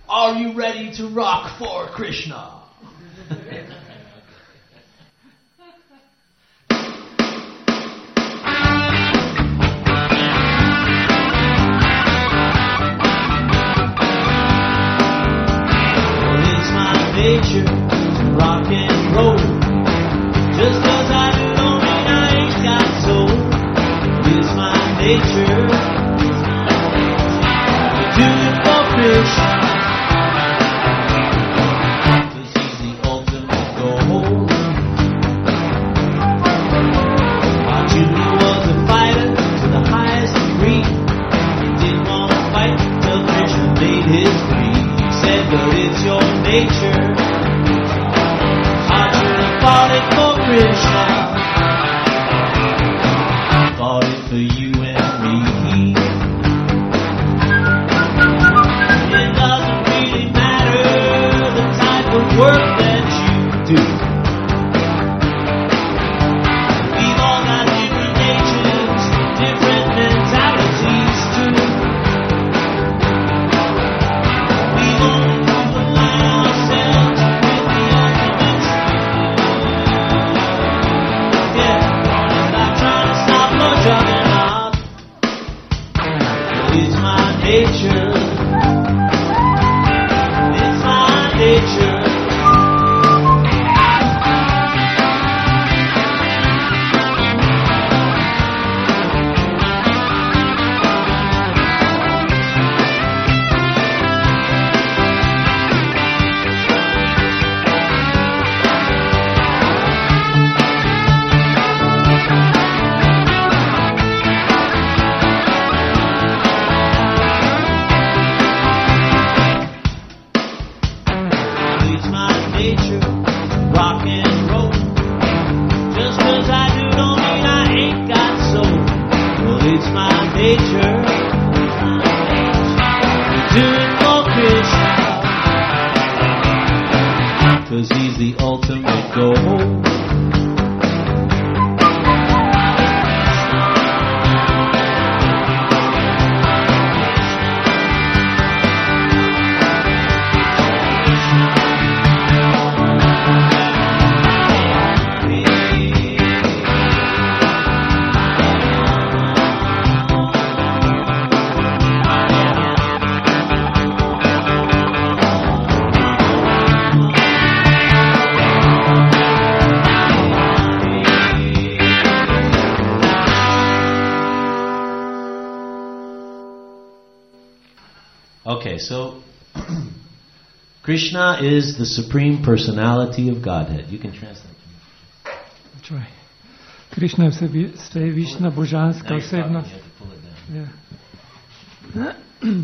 Are you ready to rock for Krishna? It's my nature to rock and roll. Just 'cause I don't mean I ain't got soul. It's my nature to do it for Krishna. 'Cause he's the ultimate goal. Arjuna was a fighter to the highest degree. He didn't want to fight till Krishna made his plea. He said, but it's your nature. Arjuna fought it for Krishna. Fought it for you and me. It doesn't really matter the type of work that you do. We've all got different natures, different mentalities too. We've only to align ourselves with the ultimate truth. Yeah, it's like trying to stop no juggernaut. It's my nature. It's my nature. It's my nature, rock and roll. Just 'cause I do don't mean I ain't got soul. Well, it's my nature to do it for Krishna. 'Cause he's the ultimate goal. Okay, so Krishna is the Supreme Personality of Godhead. You can translate. Čuj. Krišna je vsevišna božanska Now you're talking, osebnost. you have to pull it down. Ja.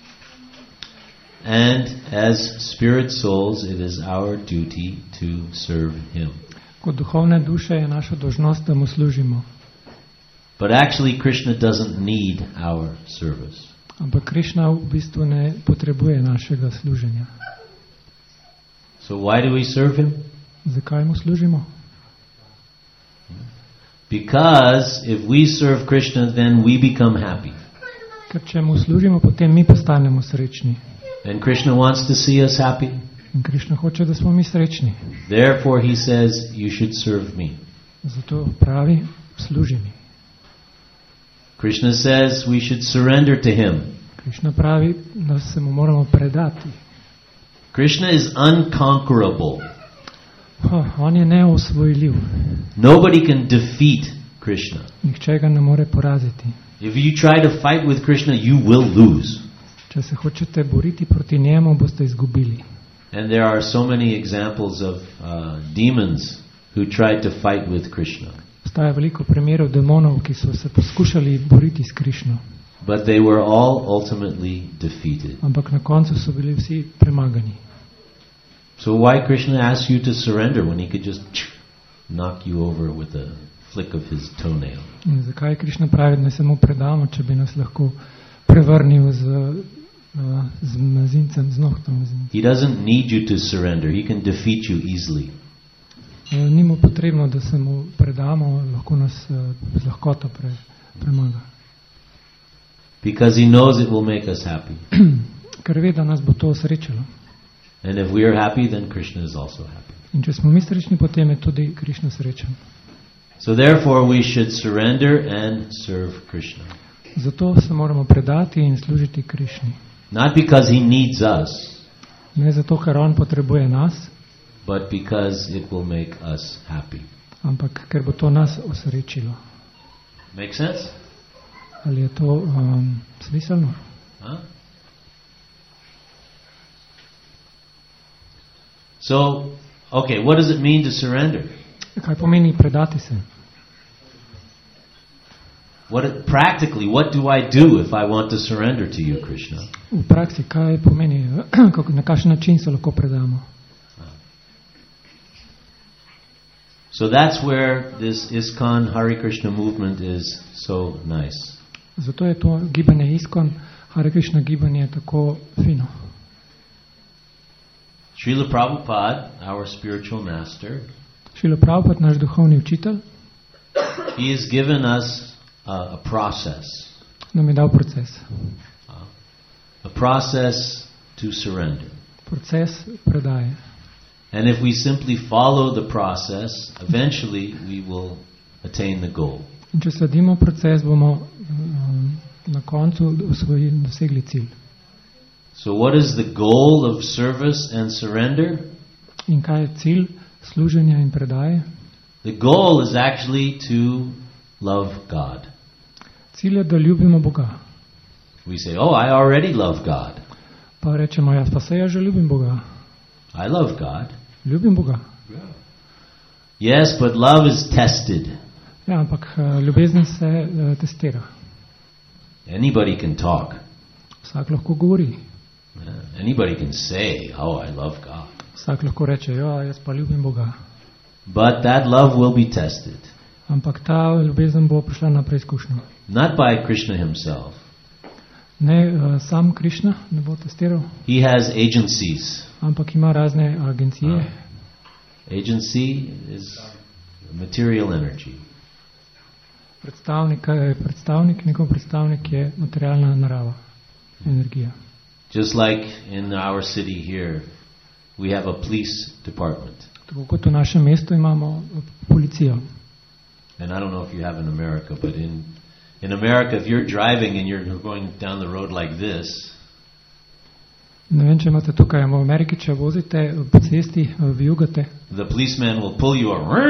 And as spirit souls, it is our duty to serve Him. Kot duhovne duše je naša dolžnost, da mu služimo. But actually, Krishna doesn't need our service. Ampak Krišna v bistvu ne potrebuje našega služenja. So why do we serve Him? Zakaj mu služimo? Because if we serve Krishna, then we become happy. Ker če mu služimo, potem mi postanemo srečni. And Krishna wants to see us happy. In Krišna hoče, da smo mi srečni. Therefore, He says, you should serve me. Zato pravi, služi mi. Krishna says we should surrender to Him. Krišna pravi, da se mu moramo predati. Krishna is unconquerable. On je neosvojljiv. Nobody can defeat Krishna. Nihče ga ne more poraziti. If you try to fight with Krishna, you will lose. Če se hočete boriti proti njemu, boste izgubili. And there are so many examples of demons who tried to fight with Krishna. Obstaja veliko primerov demonov, ki so se poskušali boriti s Krišno. But they were all ultimately defeated. Ampak na koncu so bili vsi premagani. So why Krishna asks you to surrender when He could just knock you over with a flick of His toenail? In zakaj Krišna pravi, da se mu predamo, če bi nas lahko prevrnil z mezincem, z nohtom mezincem? He doesn't need you to surrender. He can defeat you easily. Ni mu potrebno, da se mu predamo, lahko nas z lahkoto premaga. Because He knows it will make us happy. ker ve, da nas bo to srečalo. And if we are happy, then Krishna is also happy. In če smo mi srečni, potem je tudi Krišna srečen. So therefore we should surrender and serve Krishna. Zato se moramo predati in služiti Krišni. Not because he needs us, Ne zato, ker on potrebuje nas, but because it will make us happy. ampak ker bo to nas osrečilo. Make sense? Ali je to smiselno? Huh? So, okay, what does it mean to surrender? Kaj pomeni predati se? Practically, what do I do if I want to surrender to you, Krishna? V praksi, kaj pomeni, na kakšen način se lahko predamo? So that's where this ISKCON Hare Krishna movement is so nice. Zato je to gibanje ISKCON, Hare Krishna gibanje tako fino. Srila Prabhupada, our spiritual master, Šrila Prabhupada, naš duhovni učitelj, he has given us a process. nam je dal proces. A process to surrender. Proces predaje. And if we simply follow the process, eventually we will attain the goal. In če sledimo proces, bomo na koncu dosegli cilj. So what is the goal of service and surrender? In kaj je cilj služenja in predaje? The goal is actually to love God. Cilj je, da ljubimo Boga. We say, oh, I already love God. Pa rečemo, jaz pa se jaz že ljubim Boga. I love God. Ljubim Boga. Yes, but love is tested. Ja, ampak ljubezen se testira. Anybody can talk. Vsak lahko govori. Anybody can say, oh, I love God. Vsak lahko reče, ja, jaz pa ljubim Boga. But that love will be tested. Ampak ta ljubezen bo prišla na preizkušnjo. Not by Krishna himself. Ne sam Krišna ne bo testiral, He has agencies. ampak ima razne agencije. Agency is material energy. Njegov predstavnik je materialna narava, energija. Just like in our city here, we have a police department. Tako kot v našem mestu imamo policijo. And I don't know if you have in America, but in America, if you're driving and you're going down the road like this, Ne vem, če imate tukaj v Ameriki, če vozite po cesti, vijugate, the policeman will pull you over.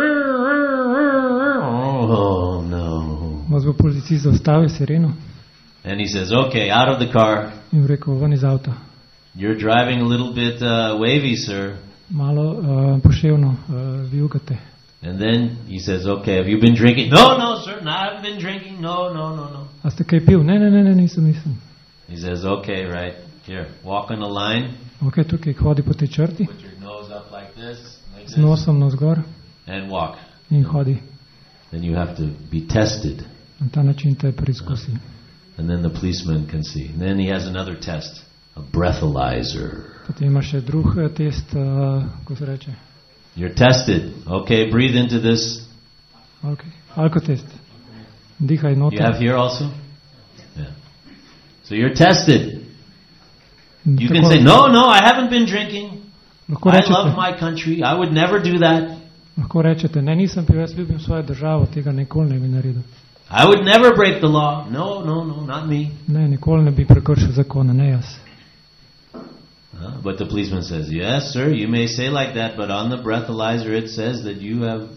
Oh, no. vas bo policist zaustavil sireno And he says, okay, out of the car. in rekel, ven iz avta. You're driving a little bit wavy, sir. Malo poševno vijugate. And then he says, okay, have you been drinking? No, sir, I haven't been drinking. No. A ste kaj pil? Ne, nisem. He says, okay, right, here, walk on the line. Ok, tukaj hodi po tej črti, Put your nose up like this, z nosom navzgor and walk. in hodi. Then you have to be tested. Na ta način te preizkusi. And then the policeman can see. And then he has another test, a breathalyzer. Potem ima še drug test, ko se reče, You're tested. Okay, breathe into this. alkotest. Dihaj You noter. have here also? Yeah. So you're tested. You can say, no, I haven't been drinking. Lahko I rečete, love my country. I would never do that. lahko rečete, ne, nisem pil, jaz ljubim svojo državo, tega nikoli ne bi naredil. I would never break the law. No, not me. Ne, nikoli ne bi prekršil zakona, ne jaz. But the policeman says, yes, sir, you may say like that, but on the breathalyzer it says that you have,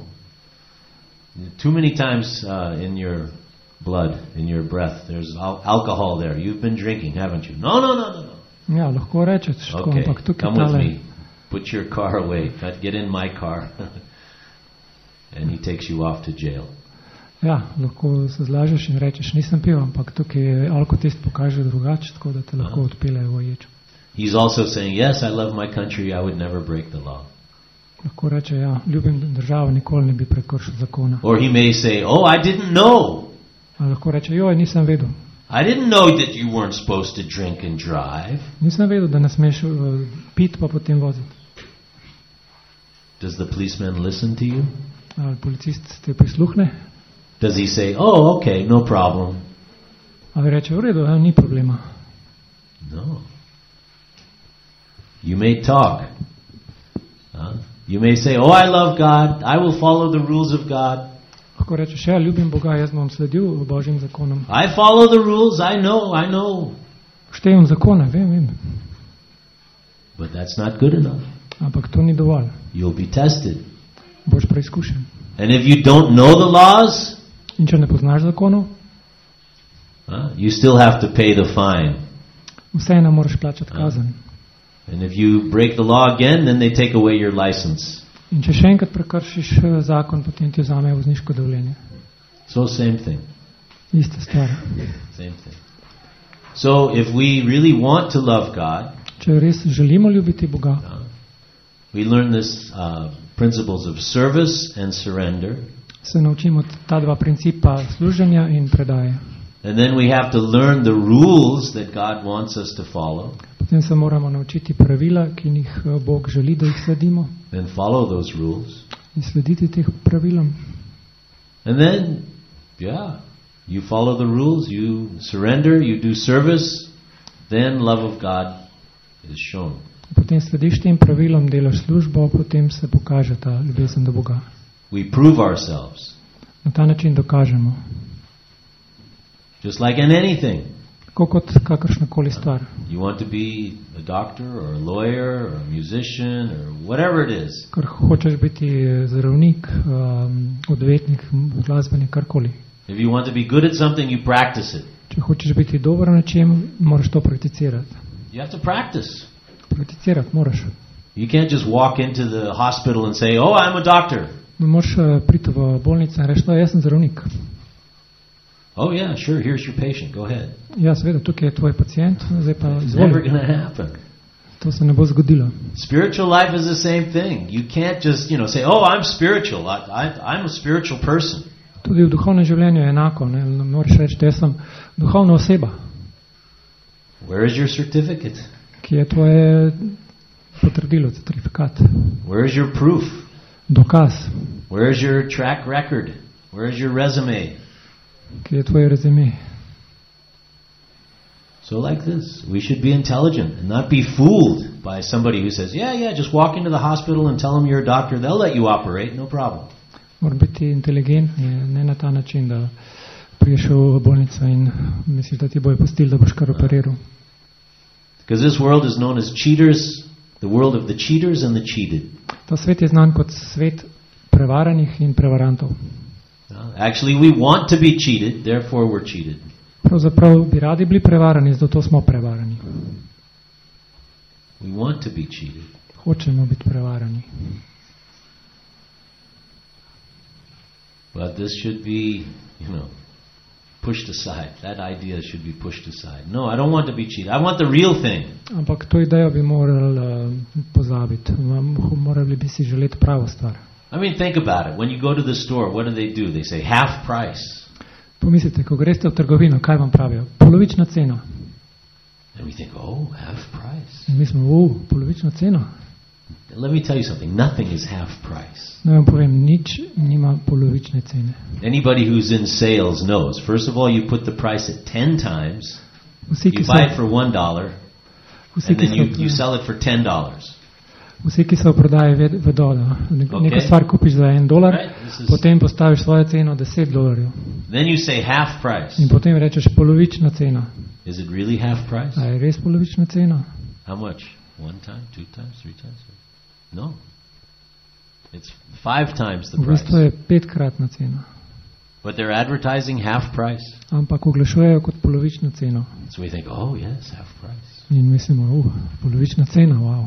too many times in your blood, in your breath, there's alcohol there. You've been drinking, haven't you? No. Ja, lahko rečeš, tako, Okay, ampak tukaj come with tale, me. Put your car away. Get in my car. And he takes you off to jail. ja, lahko se zlažeš in rečeš, nisem pil, ampak tukaj alkotest pokaže drugače, tako da te lahko odpeljejo v ječo. He's also saying, yes, I love my country. I would never break the law. Lahko reče, ja, ljubim državo, nikoli ne bi prekršil zakona. Or he may say, oh, I didn't know. A lahko reče, joj, nisem vedel. I didn't know that you weren't supposed to drink and drive. Nisem vedel, da ne smeš piti pa potem voziti. Does the policeman listen to you? Ali policist te prisluhne? Does he say, oh, okay, no problem? Ali reče, v redu, ni problema. No. You may talk. You may say, oh, I love God. I will follow the rules of God. Lahko rečeš, ja, ljubim Boga, jaz bom sledil Božjim zakonom. I follow the rules. I know. Štejem zakone, vem. But that's not good enough. Ampak to ni dovolj. You'll be tested. Boš preizkušen. And if you don't know the laws, In če ne poznaš zakonov, you still have to pay the fine. vseeno moraš plačati kazen. And if you break the law again, then they take away your license. In če še enkrat prekršiš zakon, potem ti vzamejo vozniško dovoljenje. So same thing. Ista stvar. Same thing. So if we really want to love God, Če res želimo ljubiti Boga, we learn this principles of service and surrender. se naučimo ta dva principa služenja in predaje. And then we have to learn the rules that God wants us to follow. Potem se moramo naučiti pravila, ki jih Bog želi, da jih sledimo, And follow those rules. in slediti teh pravilom. And then, you follow the rules, you surrender, you do service, then love of God is shown. Potem slediš tem pravilom, delaš službo, potem se pokaže ta ljubezen do Boga. We prove ourselves. Na ta način dokažemo. Just like in anything. Tako kot kakršnakoli stvar. You want to be a doctor or a lawyer or a musician or whatever it is. Ker hočeš biti zdravnik, odvetnik, glasbenik, karkoli. If you want to be good at something, you practice it. Če hočeš biti dober na čem, moraš to prakticirati. You have to practice. Prakticirati moraš. You can't just walk into the hospital and say, oh, I'm a doctor. Ne moraš priti v bolnico in reči, jaz sem zdravnik. Oh yeah, sure, here's your patient, go ahead. Ja, seveda, tukaj je tvoj pacijent, zdaj pa It's never izvoli. going to happen. To se ne bo zgodilo. Spiritual life is the same thing. You can't just, say, oh, I'm spiritual. I'm a spiritual person. Tudi v duhovnem življenju je enako. Ne moraš reči, da jaz sem duhovna oseba. Where is your certificate? Ki je tvoje potrdilo, certifikat, Where is your proof? dokaz, Where is your track record? Where is your resume? ki je tvoje rezime. So like this, we should be intelligent and not be fooled by somebody who says, yeah, just walk into the hospital and tell them you're a doctor. They'll let you operate, no problem. Mora biti inteligentni, ne na ta način, da priješ v bolnico in misliš, da ti bojo pustili, da boš kar operiral. Because this world is known as cheaters, the world of the cheaters and the cheated. Ta svet je znan kot svet prevaranih in prevarantov. Actually, we want to be cheated, therefore we're cheated. Pravzaprav bi radi bili prevarani, zato smo prevarani. We want to be cheated. Hočemo biti prevarani. But this should be, pushed aside. That idea should be pushed aside. No, I don't want to be cheated. I want the real thing. Ampak to idejo bi morali pozabiti. Morali bi si želeti pravo stvar. I mean, think about it. When you go to the store, what do? They say half price. Pomislite, ko greste v trgovino, kaj vam pravijo? Polovična cena. And we think, oh, half price. In mi smo, polovična cena. Let me tell you something. Nothing is half price. Ne vam povem, nič nima polovične cene. Anybody who's in sales knows. First of all, you put the price at 10 times. Vsi, You buy it for $1, vsi, and ki then you sell it for $10. Vsi, ki so v prodaji, vedo, da neko stvar kupiš za $1, Right, potem postaviš svojo ceno $10. Then you say half price. In potem rečeš polovična cena. Is it really half price? A je res polovična cena? How much? 1 time, 2 times, 3 times? No. It's 5 times the V bistvu price. je 5-kratna cena. But they're advertising half price. Ampak oglašujejo kot polovično ceno. So we think, oh yes, half price. In mislimo, polovična cena, wow.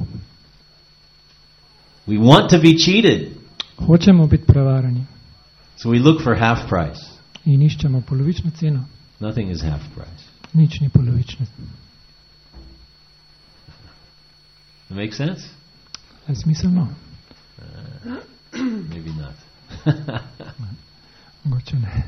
We want to be cheated. Hočemo biti prevarani. So we look for half price. In iščemo polovično ceno. Nothing is half price. Nič ni polovične. That make sense? Je smiselno? Maybe not. Mogoče ne.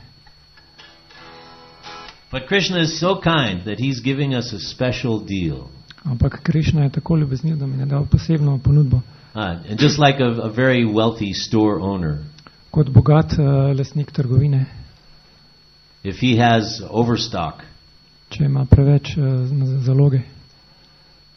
But Krishna is so kind that he's giving us a special deal. Ampak Krišna je tako ljubezniv, da mi je dal posebno ponudbo. And just like a very wealthy store owner, Kot bogat lastnik trgovine, if he has overstock, če ima preveč zaloge,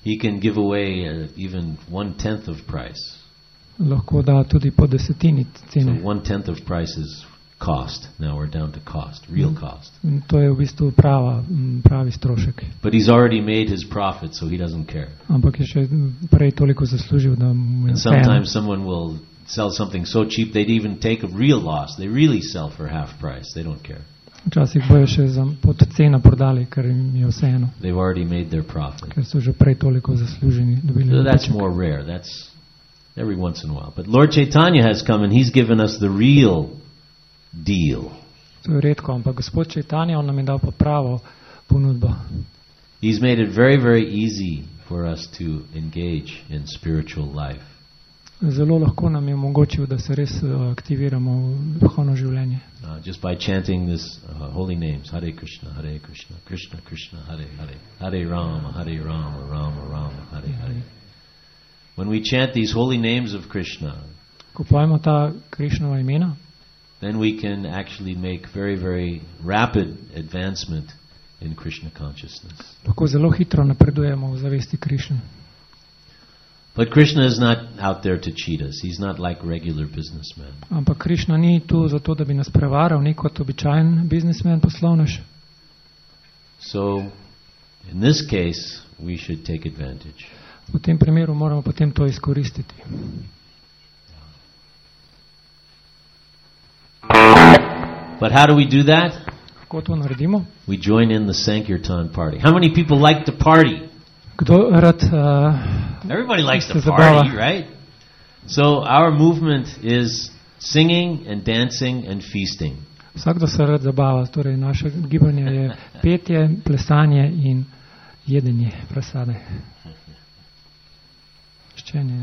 He can give away even 1/10 of price. Lahko da tudi po desetini So cene. 1/10 of price is cost. Now we're down to cost, real cost. In to je v bistvu pravi strošek. But he's already made his profit, so he doesn't care. Ampak je še prej toliko zaslužil, da mu je And vseeno. sometimes someone will sell something so cheap they'd even take a real loss. They really sell for half price. They don't care. Včasih bojo še pod ceno prodali, ker jim je vseeno, They've already made their profit. ker so že prej toliko zasluženi. Dobili So that's dobiček. more rare. That's every once in a while. But Lord Chaitanya has come and he's given us the real deal. To je redko, ampak Gospod Čajtanja, on nam je dal pa pravo ponudbo. He's made it very, very easy for us to engage in spiritual life. Zelo lahko nam je omogočil, da se res aktiviramo v duhovno življenje. Just by chanting this holy names, Hare Krishna, Krishna Krishna, Hare Hare, Hare Rama, Rama Rama, Hare Hare. When we chant these holy names of Krishna, Ko pojmo ta Krišnova imena, then we can actually make very, very rapid advancement in Krishna consciousness. lahko zelo hitro napredujemo v zavesti Krišne. But Krishna is not out there to cheat us. He's not like regular businessmen. Ampak Krišna ni tu zato, da bi nas prevaral, ni kot običajen biznismen, poslovnež. So, in this case, we should take advantage. V tem primeru moramo potem to izkoristiti. But how do we do that? Kako to naredimo? We join in the Sankirtan party. How many people like to party? Kdo rad Everybody likes to se party, zabava? right? So our movement is singing and dancing and feasting. Vsakdo se rad zabava, torej naše gibanje je petje, plesanje in jedenje prasade. Ščenje.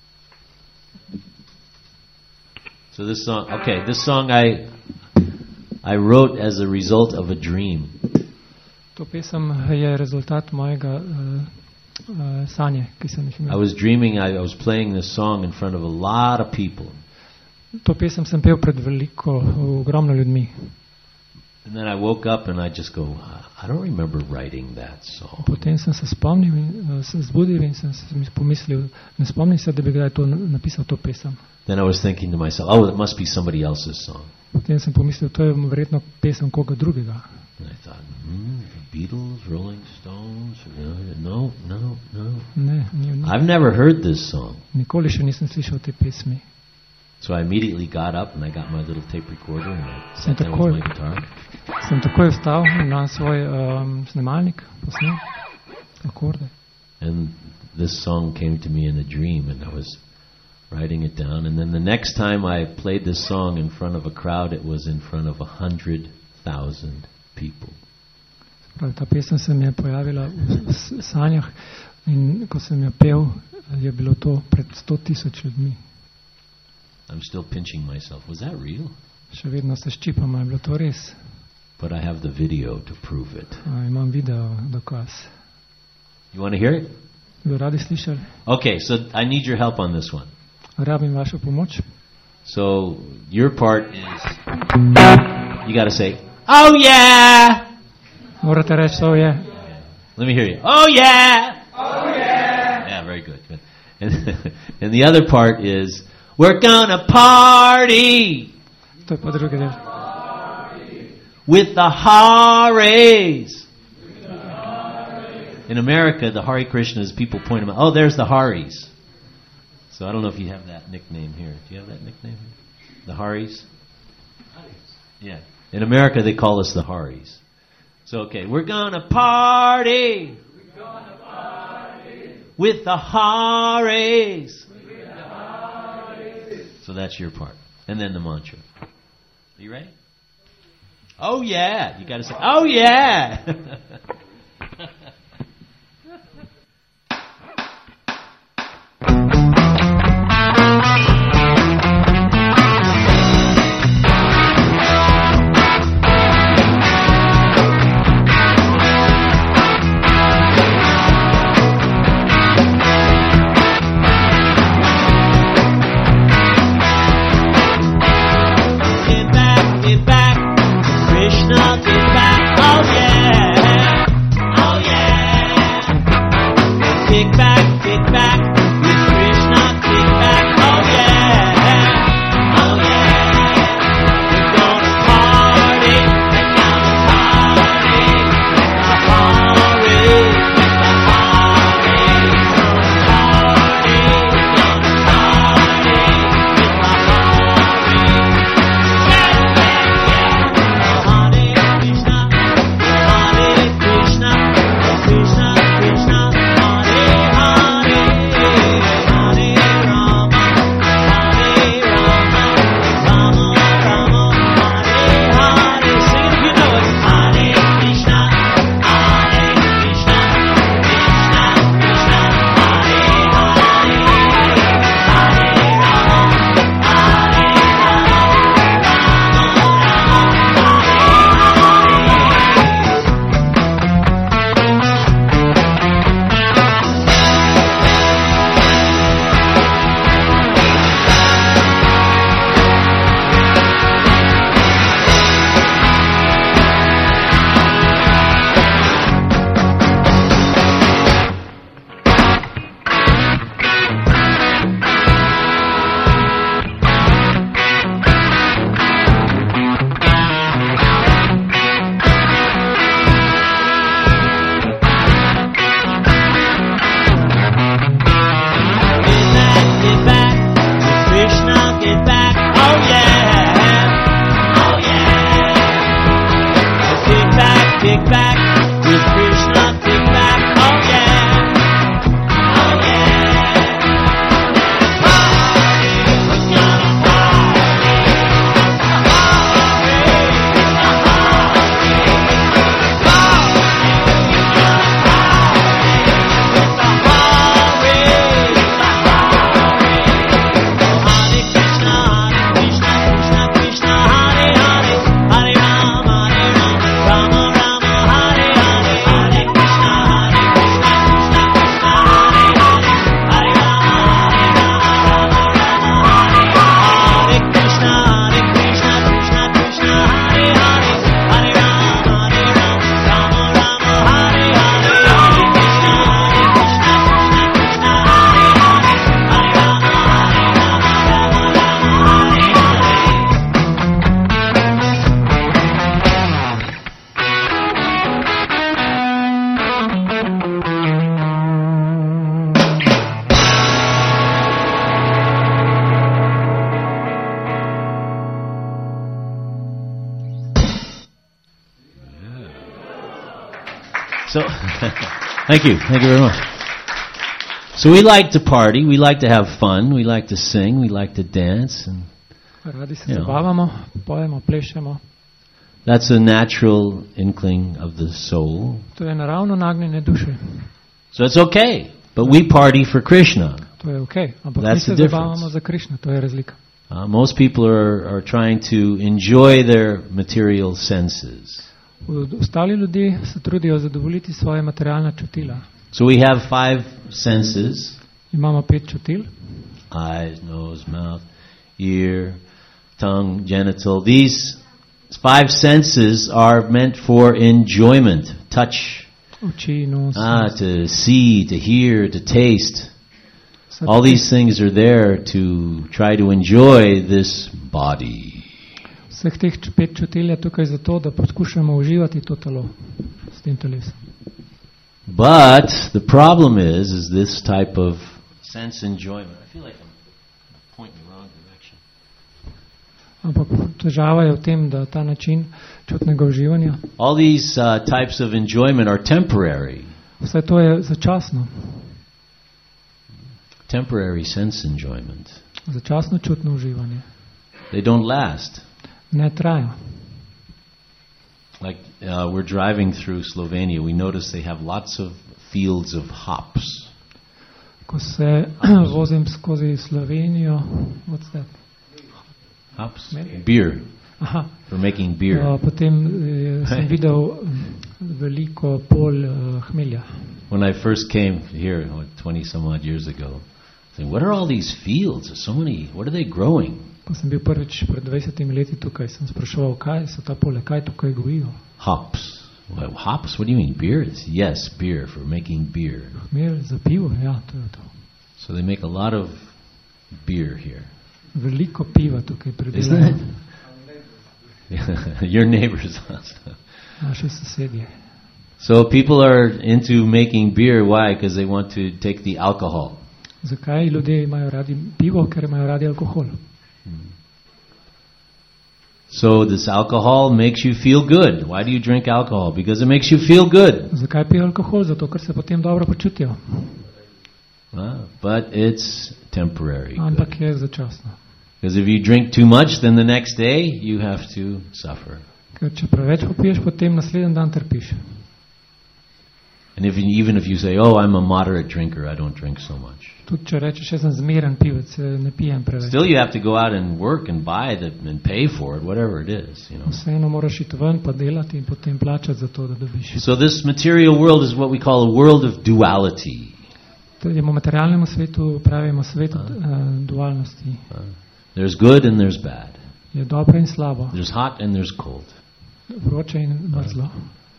So this song I wrote as a result of a dream. To pesem je rezultat mojega sanje, ki sem jih I imel. was dreaming, I was playing this song in front of a lot of people. To pesem sem pel pred ogromno ljudmi. And then I woke up and I just go, I don't remember writing that song. Potem sem se spomnil, se zbudil in sem si pomislil, ne spomnim se, da bi kdaj napisal to pesem. Then I was thinking to myself, oh, it must be somebody else's song. Potem sem pomislil, to je verjetno pesem koga drugega. And I thought, the Beatles, Rolling Stones, no. Ne, ni. I've never heard this song. Nikoli še nisem slišal te pesmi. So I immediately got up and I got my little tape recorder and I sat down with my guitar. Sem takoj vstal na svoj snemalnik, posnel akorde. And this song came to me in a dream and I was writing it down. And then the next time I played this song in front of a crowd, it was in front of 100,000 people. Pravi, ta pesem se mi je pojavila v sanjah in ko sem jo pel, je bilo to pred 100,000 ljudmi. I'm still pinching myself. Was that real? Še vedno se ščipam, je bilo to res. But I have the video to prove it. Imam video dokaz. You want to hear it? Bi radi slišali? Okay, so I need your help on this one. Rabim vašo pomoč. So your part is, you got to say, oh yeah! Morate reči, to je. Let me hear you. Oh yeah! Oh yeah! Yeah, very good. Good. And the other part is, we're gonna party To je pa drugi del. with the Haris. In America, the Hare Krishnas, people point them out. Oh, there's the Haris. So I don't know if you have that nickname here. Do you have that nickname here? The Haris? Yeah. In America, they call us the Haris. So, okay, we're gonna party with the Haris. So that's your part. And then the mantra. Are you ready? Oh yeah. You gotta say, oh yeah. Get back, Krishna, get back, oh yeah. Thank you very much. So we like to party, we like to have fun, we like to sing, we like to dance, and Radi se zabavamo, pojemo, plešemo. that's a natural inkling of the soul. To je naravno nagnjenje duše. So it's okay, but we party for Krishna. To je okej, ampak mi That's se the difference. zabavamo za Krišno, to je razlika. Most people are trying to enjoy their material senses. Ostali ljudje se trudijo zadovoljiti svoje materialna čutila. So we have 5 senses: Imamo 5 čutil, eyes, nose, mouth, ear, tongue, genital. These 5 senses are meant for enjoyment, touch, oči, nos. to see, to hear, to taste. Vse All te- these things are there to try to enjoy this body. Vseh teh 5 čutil je tukaj zato, da poskušamo uživati to telo s tem telesom. But the problem is this type of sense enjoyment. I feel like I'm pointing the wrong direction. Ampak težava je v tem, da ta način čutnega uživanja, All these types of enjoyment are temporary. vse to je začasno, Temporary sense enjoyment. začasno čutno uživanje. They don't last. Ne traja. Like we're driving through Slovenia, we notice they have lots of fields of hops. Ko se vozim skozi Slovenijo, what's that? Hops? Maybe. Beer. Aha, For making beer. potem sem videl veliko polj hmelja. When I first came here 20 some odd years ago, I said, what are all these fields? There's so many. What are they growing? Ko sem bil prvič pred 20 leti tukaj, sem spraševal, kaj so ta polja, kaj tukaj gojijo. Hops. Well, hops? What do you mean? Beer? Yes, beer, for making beer. Hmelj za pivo, ja, to je to. So they make a lot of beer here. Veliko piva tukaj Isn't pridelajo. it? Your neighbors also. Naši sosedje. So people are into making beer. Why? Because they want to take the alcohol. Zakaj ljudje imajo radi pivo? Ker imajo radi alkohol. So this alcohol makes you feel good. Why do you drink alcohol? Because it makes you feel good. Zakaj pijo alkohol? Zato, ker se potem dobro počutijo. But it's temporary. Ampak je začasno. Because if you drink too much, then the next day you have to suffer. Ker če preveč popiješ, potem naslednji dan trpiš. And even if you say, oh, I'm a moderate drinker, I don't drink so much. Tudi če rečeš, jaz sem zmeren pivec, ne pijem preveč. Still you have to go out and work and buy and pay for it, whatever it is. Vseeno moraš iti ven pa delati in potem plačati za to, da dobiš. So this material world is what we call a world of duality. Temu materialnemu svetu pravimo svet dualnosti. There's good and there's bad. Je dobro in slabo, There's hot and there's cold. vroče in mrzlo.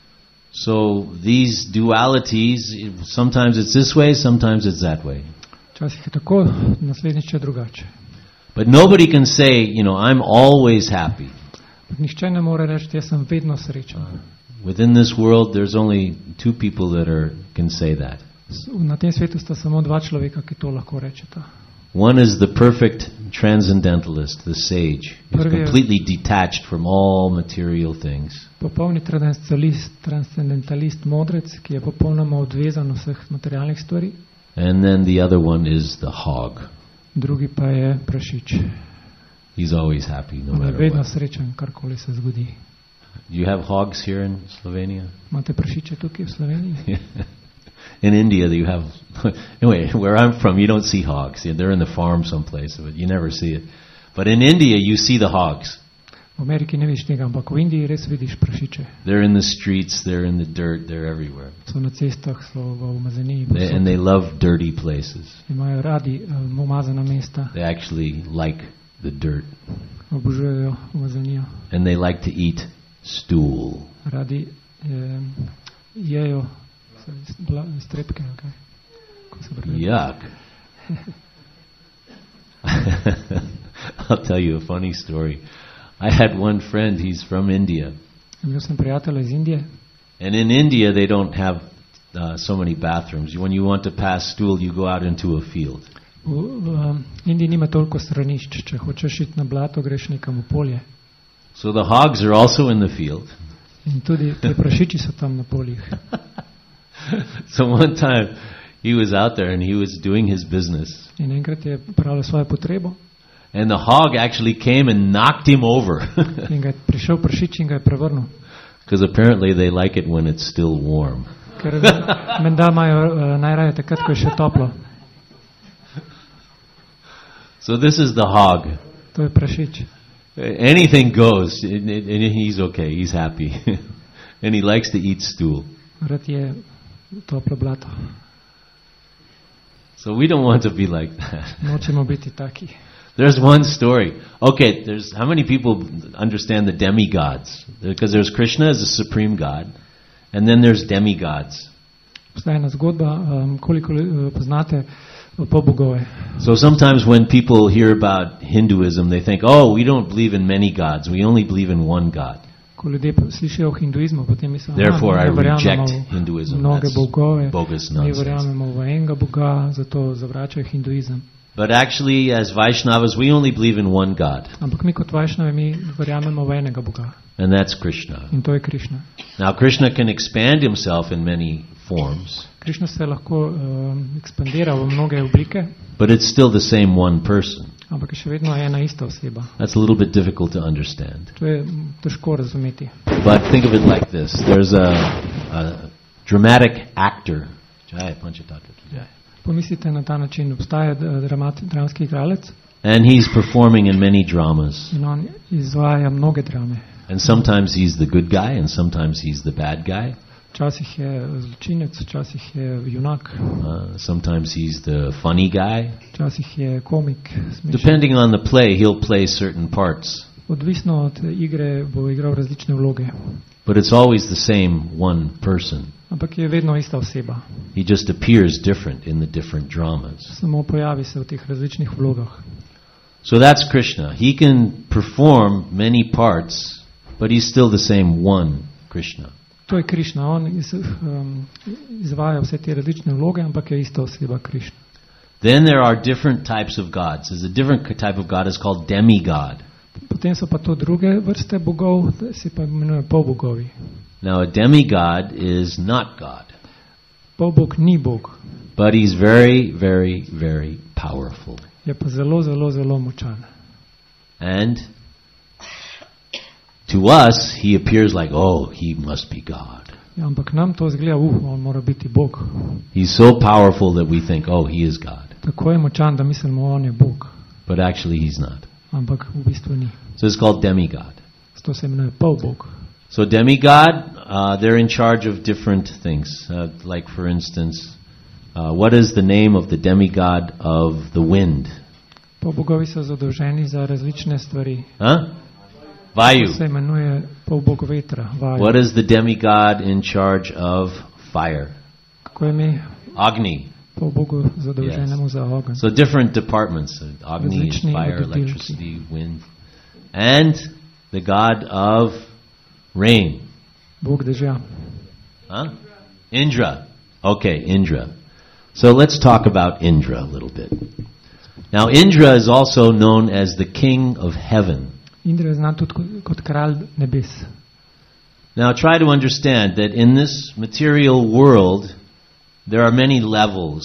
So these dualities, sometimes it's this way, sometimes it's that way. Včasih je tako, naslednjič je drugače. But nobody can say, I'm always happy. Nihče ne more reči, jaz sem vedno srečen. Within this world, there's only 2 people that can say that. Na tem svetu sta samo 2 človeka, ki to lahko rečeta. One is the perfect transcendentalist, the sage, who's Prvi je- completely detached from all material things. Popolni transcendentalist, modrec, ki je popolnoma odvezan od vseh materialnih stvari. And then the other one is the hog. Drugi pa je prašič. He's always happy, no On je matter vedno what. srečen, karkoli se zgodi. Do you have hogs here in Slovenia? Imate prašiče tukaj v Sloveniji? In India, you have... Anyway, where I'm from, you don't see hogs. They're in the farm someplace, but you never see it. But in India, you see the hogs. V Ameriki ne vidiš tega, ampak v Indiji res vidiš prašiče. They're in the streets, they're in the dirt, they're everywhere. So na cestah, so v umazaniji, And they love dirty places. imajo radi umazana mesta, They actually like the dirt. obožujejo umazanijo, And they like to eat stool. radi jejo strepke. Okay. Ko se pravi. Yuck. I'll tell you a funny story. I had one friend, he's from India. Imel sem prijatelja iz Indije. And in India, they don't have so many bathrooms. When you want to pass stool, you go out into a field. V Indiji nima toliko stranišč. Če hočeš iti na blato, greš nekam v polje. So the hogs are also in the field. In tudi te prašiči so tam na poljih. So one time he was out there and he was doing his business. In enkrat je pravil svojo potrebo And the hog actually came and knocked him over. in ga je prišel prašič in ga je prevrnil. Because apparently they like it when it's still warm. Ker menda imajo najraje takrat, ko je še toplo. So this is the hog. To je prašič. Anything goes, and he's okay, he's happy. And he likes to eat stool. Rad je toplo blato. So we don't want to be like that. Nočemo biti taki. There's one story. Okay, how many people understand the demigods? Because there's Krishna as a supreme god, and then there's demigods. Obstaja ena zgodba, koliko poznate polbogove. So sometimes when people hear about Hinduism, they think, oh, we don't believe in many gods, we only believe in one God. Ko ljudje slišijo o hinduizmu, potem mislijo, Therefore I mi verjamemo reject Hinduism. mnoge That's bogove, bogus mi nonsense. verjamemo v enega boga, zato zavračajo hinduizem. But actually, as Vaishnavas, we only believe in one God, Ampak mi kot Vajšnavi, mi verjamemo v enega boga. and that's Krishna. In to je Krišna. Now, Krishna can expand himself in many forms, Krišna se lahko ekspandira v mnoge oblike, but it's still the same one person. ampak je še vedno ena ista oseba. That's a little bit difficult to understand. To je težko razumeti. But think of it like this. There's a dramatic actor. Jai, Panchatattva ki jai. Pomislite na ta način, obstaja dramski igralec And he's performing in many dramas. in on izvaja mnoge drame. And sometimes he's the good guy, and sometimes he's the bad guy. Včasih je zločinec, včasih je junak, Sometimes he's the funny guy. včasih je komik, smešen. Depending on the play, he'll play certain parts. Odvisno od igre bo igral različne vloge, But it's always the same one person. ampak je vedno ista oseba. He just appears different in the different dramas. Samo pojavi se v teh različnih vlogah. So that's Krishna. He can perform many parts, but he's still the same one Krishna. To je Krišna, on izvaja vse te različne vloge, ampak je ista oseba Krišna. Then there are different types of gods. There's a different type of god is called demigod. Potem so pa to druge vrste bogov, se pa imenuje polbogovi. Now a demigod is not God, Polbog ni bog, but he's very, very, very powerful. je pa zelo, zelo, zelo močan. And to us, he appears like, oh, he must be God. Ja, ampak nam to zgleda, on mora biti bog. He's so powerful that we think, oh, he is God. Tako je močan, da mislimo, on je bog, But actually he's not. ampak v bistvu ni. So it's called demigod. To se imenuje polbog. So demigod, they're in charge of different things. Like for instance, what is the name of the demigod of the wind? Polbogovi so zadolženi za različne stvari. Huh? Vayu. To se imenuje polbog vetra, Vaju. What is the demigod in charge of fire? Kako je ime Agni. polbogu zadolženemu za ogenj? So different departments. Agni is Različni fire, voditelji. electricity, wind. And the god of rain. Bog dežja. Huh? Indra. Okay, Indra. So let's talk about Indra a little bit. Now Indra is also known as the king of heaven. Indra je znan tudi kot kralj nebes. Now try to understand that in this material world there are many levels.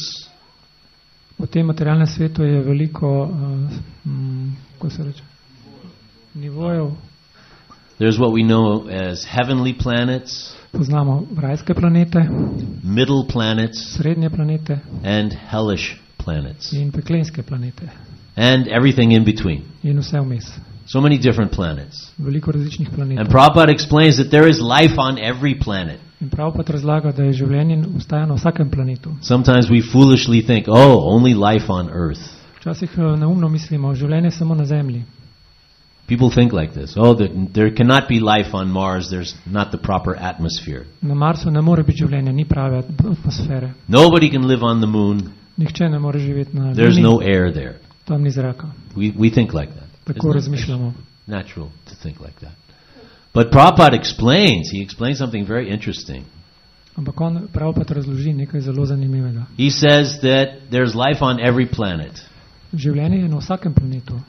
V tem materialnem svetu je veliko kako se reče, nivojev. There's what we know as heavenly planets, Poznamo rajske planete, middle planets, srednje planete and hellish planets. in peklenske planete And everything in between. in vse vmes. So many different planets. Veliko različnih And planetov. Prabhupada explains that there is life on every planet. In Prabhupada razlaga, da je življenje obstaja na vsakem planetu. Sometimes we foolishly think, oh, only life on earth. Včasih neumno mislimo, življenje je samo na Zemlji. People think like this. Oh, there cannot be life on Mars. There's not the proper atmosphere. Na Marsu ne more biti življenja, ni prave atmosfere. Nobody can live on the moon. Nihče ne more živeti na There's Luni, no air there. tam ni zraka. We think like that. Tako Isn't it razmišljamo. natural to think like that? But Prabhupada explains, he explains something very interesting. Ampak on Prabhupada razloži nekaj zelo zanimivega. He says that there's life on every planet. Življenje je na vsakem planetu.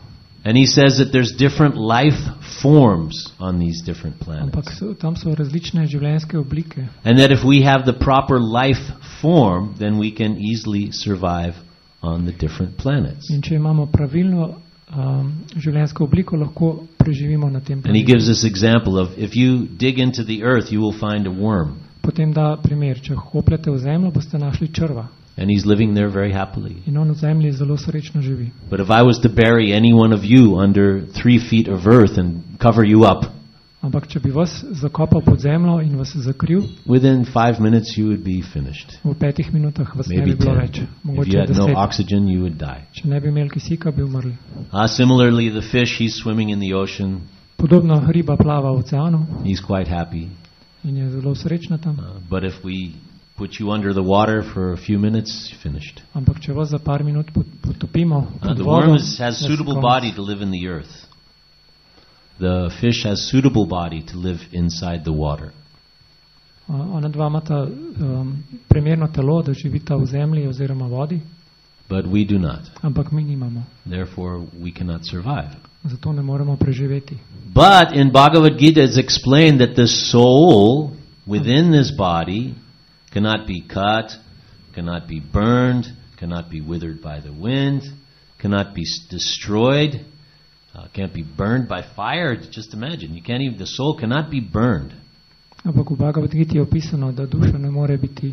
And he says that there's different life forms on these different Ampak planets. tam so različne življenjske oblike. And that if we have the proper life form, then we can easily survive on the different planets. In če imamo pravilno življenjsko obliko, lahko preživimo na tem And he planetu. gives this example of if you dig into the earth, you will find a worm. Potem da primer, če kopljete v zemljo, boste našli črva. And he's living there very happily. In on v zemlji zelo srečno živi. But if I was to bury any one of you under 3 feet of earth and cover you up, Ampak če bi vas zakopal pod zemljo in vas zakril, within 5 minutes you would be finished. v 5 minutah vas ne Maybe bi bilo 10. več. If you Mogoče had no 10. oxygen, you would die. Če ne bi imeli kisika, bi umrli. Similarly, the fish, he's swimming in the ocean. Podobno riba plava v oceanu He's quite happy. in je zelo srečna tam. But if we put you under the water for a few minutes, you're finished. Ampak če vas za par minut potopimo pod The vodo, worm has je suitable konec. body to live in the earth. The fish has suitable body to live inside the water. Ona dva imata primerno telo, da živita v zemlji oziroma vodi, But we do not. ampak mi nimamo. Therefore, we cannot survive. Zato ne moremo preživeti. But in Bhagavad Gita, it's explained that the soul within this body cannot be cut, cannot be burned, cannot be withered by the wind, cannot be destroyed, can't be burned by fire. Just imagine, the soul cannot be burned. Ampak v Bhagavad Giti je opisano, da duša ne more biti,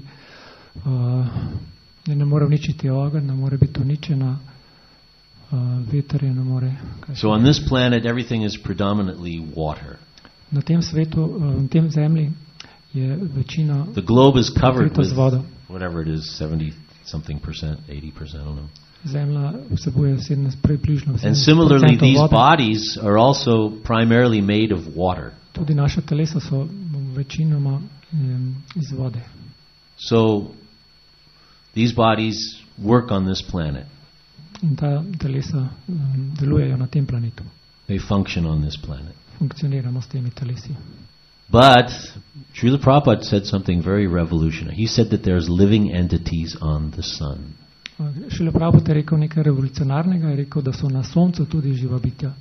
ne more uničiti ogenj, ne more biti uničena, veter je ne more. So on this planet, everything is predominantly water. Na tem svetu, na tem zemlji je večina The globe is covered pokrita z with vodo. whatever it is, 70 something percent, 80%, I don't know. Zemlja vsebuje približno And similarly, 70% these vode. bodies are also primarily made of water. Tudi naša telesa so večinoma iz vode. So these bodies work on this planet. In ta telesa delujejo na tem planetu. They function on this planet. Funkcioniramo s temi telesi. But Srila Prabhupada said something very revolutionary. He said that there's living entities on the sun. Šele Prabhupada je rekel nekaj revolucionarnega, je rekel, da so na soncu tudi živa bitja.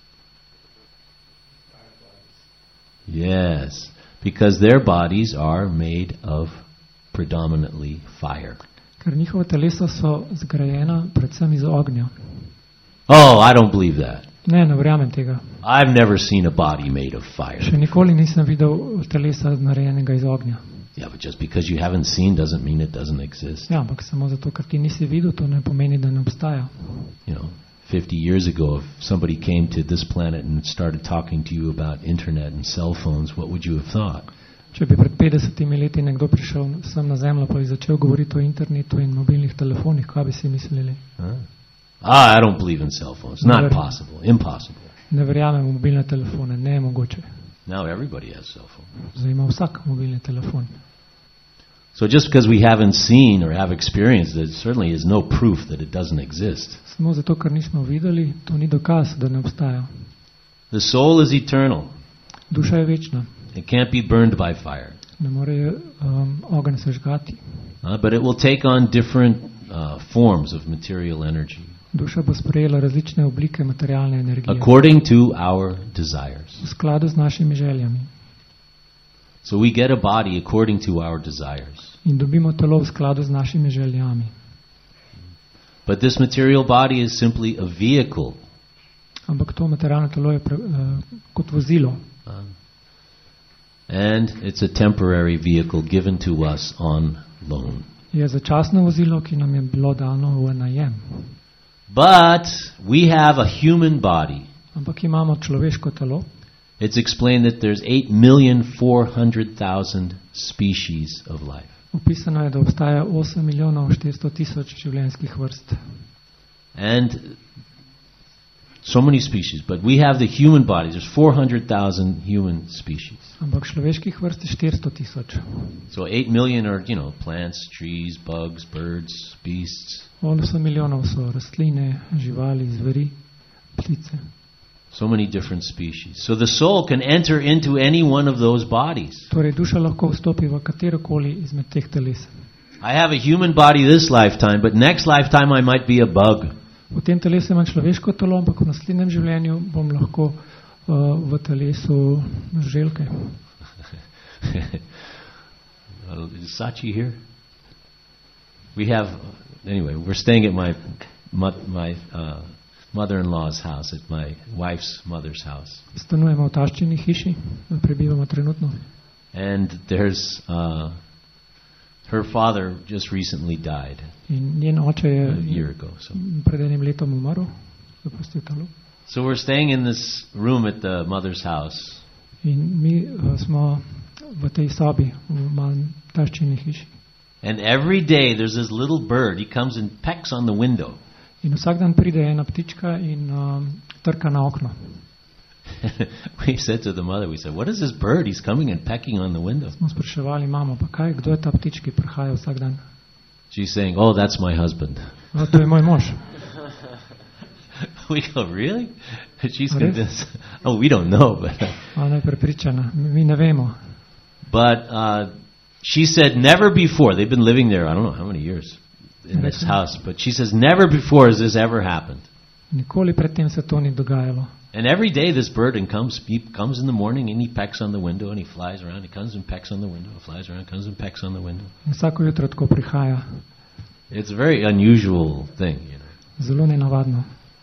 Yes, because their bodies are made of predominantly fire. Ker njihova telesa so zgrajena predvsem iz ognja. Oh, I don't believe that. Ne verjamem tega. I've never seen a body made of fire. Še nikoli nisem videl telesa narejenega iz ognja. Yeah, but just because you haven't seen doesn't mean it doesn't exist. Ja, ampak samo zato, ker ti nisi videl, to ne pomeni, da ne obstaja. 50 years ago, if somebody came to this planet and started talking to you about internet and cell phones, what would you have thought? Če bi pred 50 leti nekdo prišel sem na zemljo pa bi začel govoriti o internetu in mobilnih telefonih, kaj bi si mislili? I don't believe in cell phones. Not possible. Impossible. Ne verjamem v mobilne telefone, ne je mogoče. Now everybody has cell phones. Zdaj ima vsak mobilni telefon. So just because we haven't seen or have experienced it, certainly is no proof that it doesn't exist. Samo zato, ker nismo videli, to ni dokaz, da ne obstaja. The soul is eternal. Duša je večna. It can't be burned by fire. Ne more ogenj sežgati. But it will take on different forms of material energy. Duša bo sprejela različne oblike materialne energije. According to our desires. V skladu z našimi željami. So we get a body according to our desires. In dobimo telo v skladu z našimi željami. But this material body is simply a vehicle. Ampak to materialno telo je kot vozilo. And it's a temporary vehicle given to us on loan. Je začasno vozilo, ki nam je bilo dano v najem. But we have a human body. Ampak imamo človeško telo. It's explained that there's 8,400,000 species of life. Opisano je, da obstaja 8.400.000 življenjskih vrst. And so many species, but we have the human body. There's 400,000 human species. Ampak človeških vrst je 400.000. So 8 million are, plants, trees, bugs, birds, beasts. 8 milijonov so rastline, živali, zveri, ptice. So many different species. So the soul can enter into any one of those bodies. Torej duša lahko vstopi v katerokoli izmed teh teles. I have a human body this lifetime, but next lifetime I might be a bug. V tem telesu imam človeško telo, ampak v naslednjem življenju bom lahko v telesu žuželke. Is Sachi here? We're staying at my mother-in-law's house, at my wife's mother's house. Stanujemo v taščini hiši, prebivamo trenutno. And there's her father just recently died In njen oče je a year ago. pred enim letom umrl, zapustil telo. So we're staying in this room at the mother's house. In mi smo v tej sobi, v malem taščini hiši. And every day there's this little bird. He comes and pecks on the window. In vsak dan pride ena ptička in trka na okno. We said to the mother, what is this bird? He's coming and pecking on the window. Smo spraševali mamo, pa kaj, kdo je ta ptič, ki prihaja vsak dan? She's saying, oh, that's my husband. No, to je moj mož. We go, really? She's convinced. Oh, we don't know. But Ona je prepričana, mi ne vemo. But she said never before, they've been living there, I don't know how many years in this house, but she says never before has this ever happened. Nikoli predtem se to ni dogajalo. And every day this bird he comes in the morning and he pecks on the window and he flies around, he comes and pecks on the window, flies around, comes and pecks on the window. In vsako jutro tako prihaja. It's a very unusual thing, you know. Zelo nenavadno.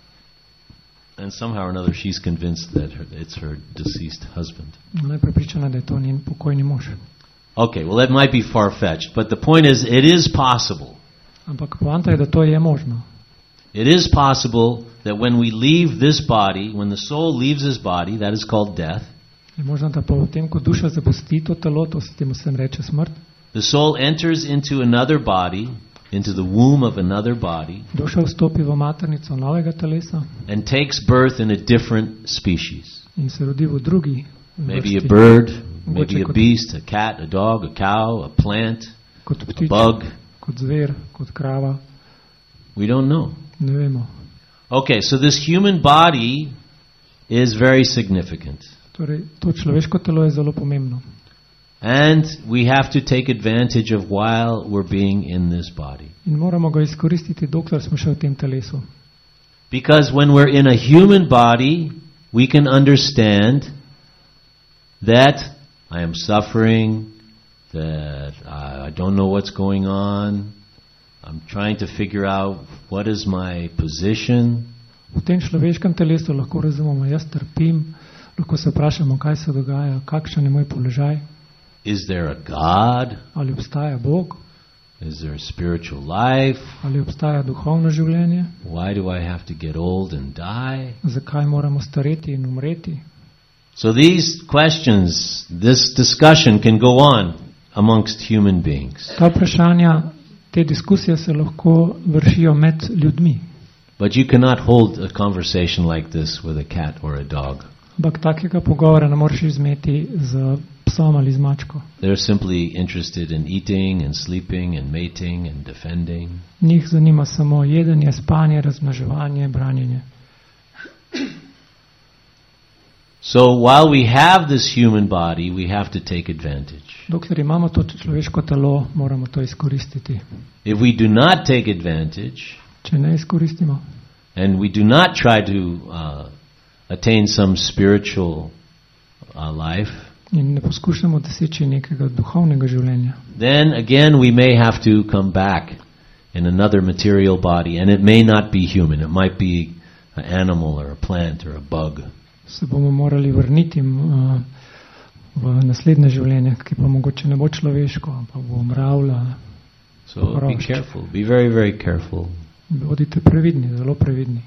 And somehow or another she's convinced that it's her deceased husband. Ona je prepričana, da je to njen pokojni mož. Okay, well that might be far-fetched, but the point is it is possible. Ampak poanta je, da to je možno. It is possible that when we leave this body, when the soul leaves this body, that is called death. Je možno, da po tem, ko duša zapusti to telo, to se temu sem reče smrt, The soul enters into another body, into the womb of another body, duša vstopi v maternico novega telesa and takes birth in a different species. in se rodi v drugi Maybe a vrsti. bird, maybe a kot- beast, a cat, a dog, a cow, a plant, Kot a ptič, bug. kot zver, kot krava, We don't know. ne vemo. Okay, so this human body is very significant. Torej, to človeško telo je zelo pomembno. And we have to take advantage of while we're being in this body. In moramo ga izkoristiti, dokler smo še v tem telesu. Because when we're in a human body, we can understand that I am suffering, that I don't know what's going on, I'm trying to figure out what is my position. V tem človeškem telesu lahko razumemo, jaz trpim, lahko se vprašamo, kaj se dogaja, kakšen je moj položaj, Is there a God? ali obstaja Bog, Is there a spiritual life? ali obstaja duhovno življenje, Why do I have to get old and die? zakaj moramo stareti in umreti. So these questions, this discussion can go on amongst human beings. Ta vprašanja, te diskusije se lahko vršijo med ljudmi, But you cannot hold a conversation like this with a cat or a dog. ampak takega pogovora ne moreš izmeti z psom ali z mačko. They're simply interested in eating and sleeping and mating and defending. Njih zanima samo jedenje, spanje, razmnoževanje, branjenje. So while we have this human body, we have to take advantage. Dokler imamo to človeško telo, moramo to izkoristiti. If we do not take advantage, Če ne izkoristimo and we do not try to attain some spiritual life, in ne poskušamo doseči nekega duhovnega življenja, then again we may have to come back in another material body, and it may not be human. It might be an animal or a plant or a bug. se bomo morali vrniti v naslednje življenje, ki pa mogoče ne bo človeško, ampak bo mravlja. So be careful. Be very, very careful. Bodite previdni, zelo previdni.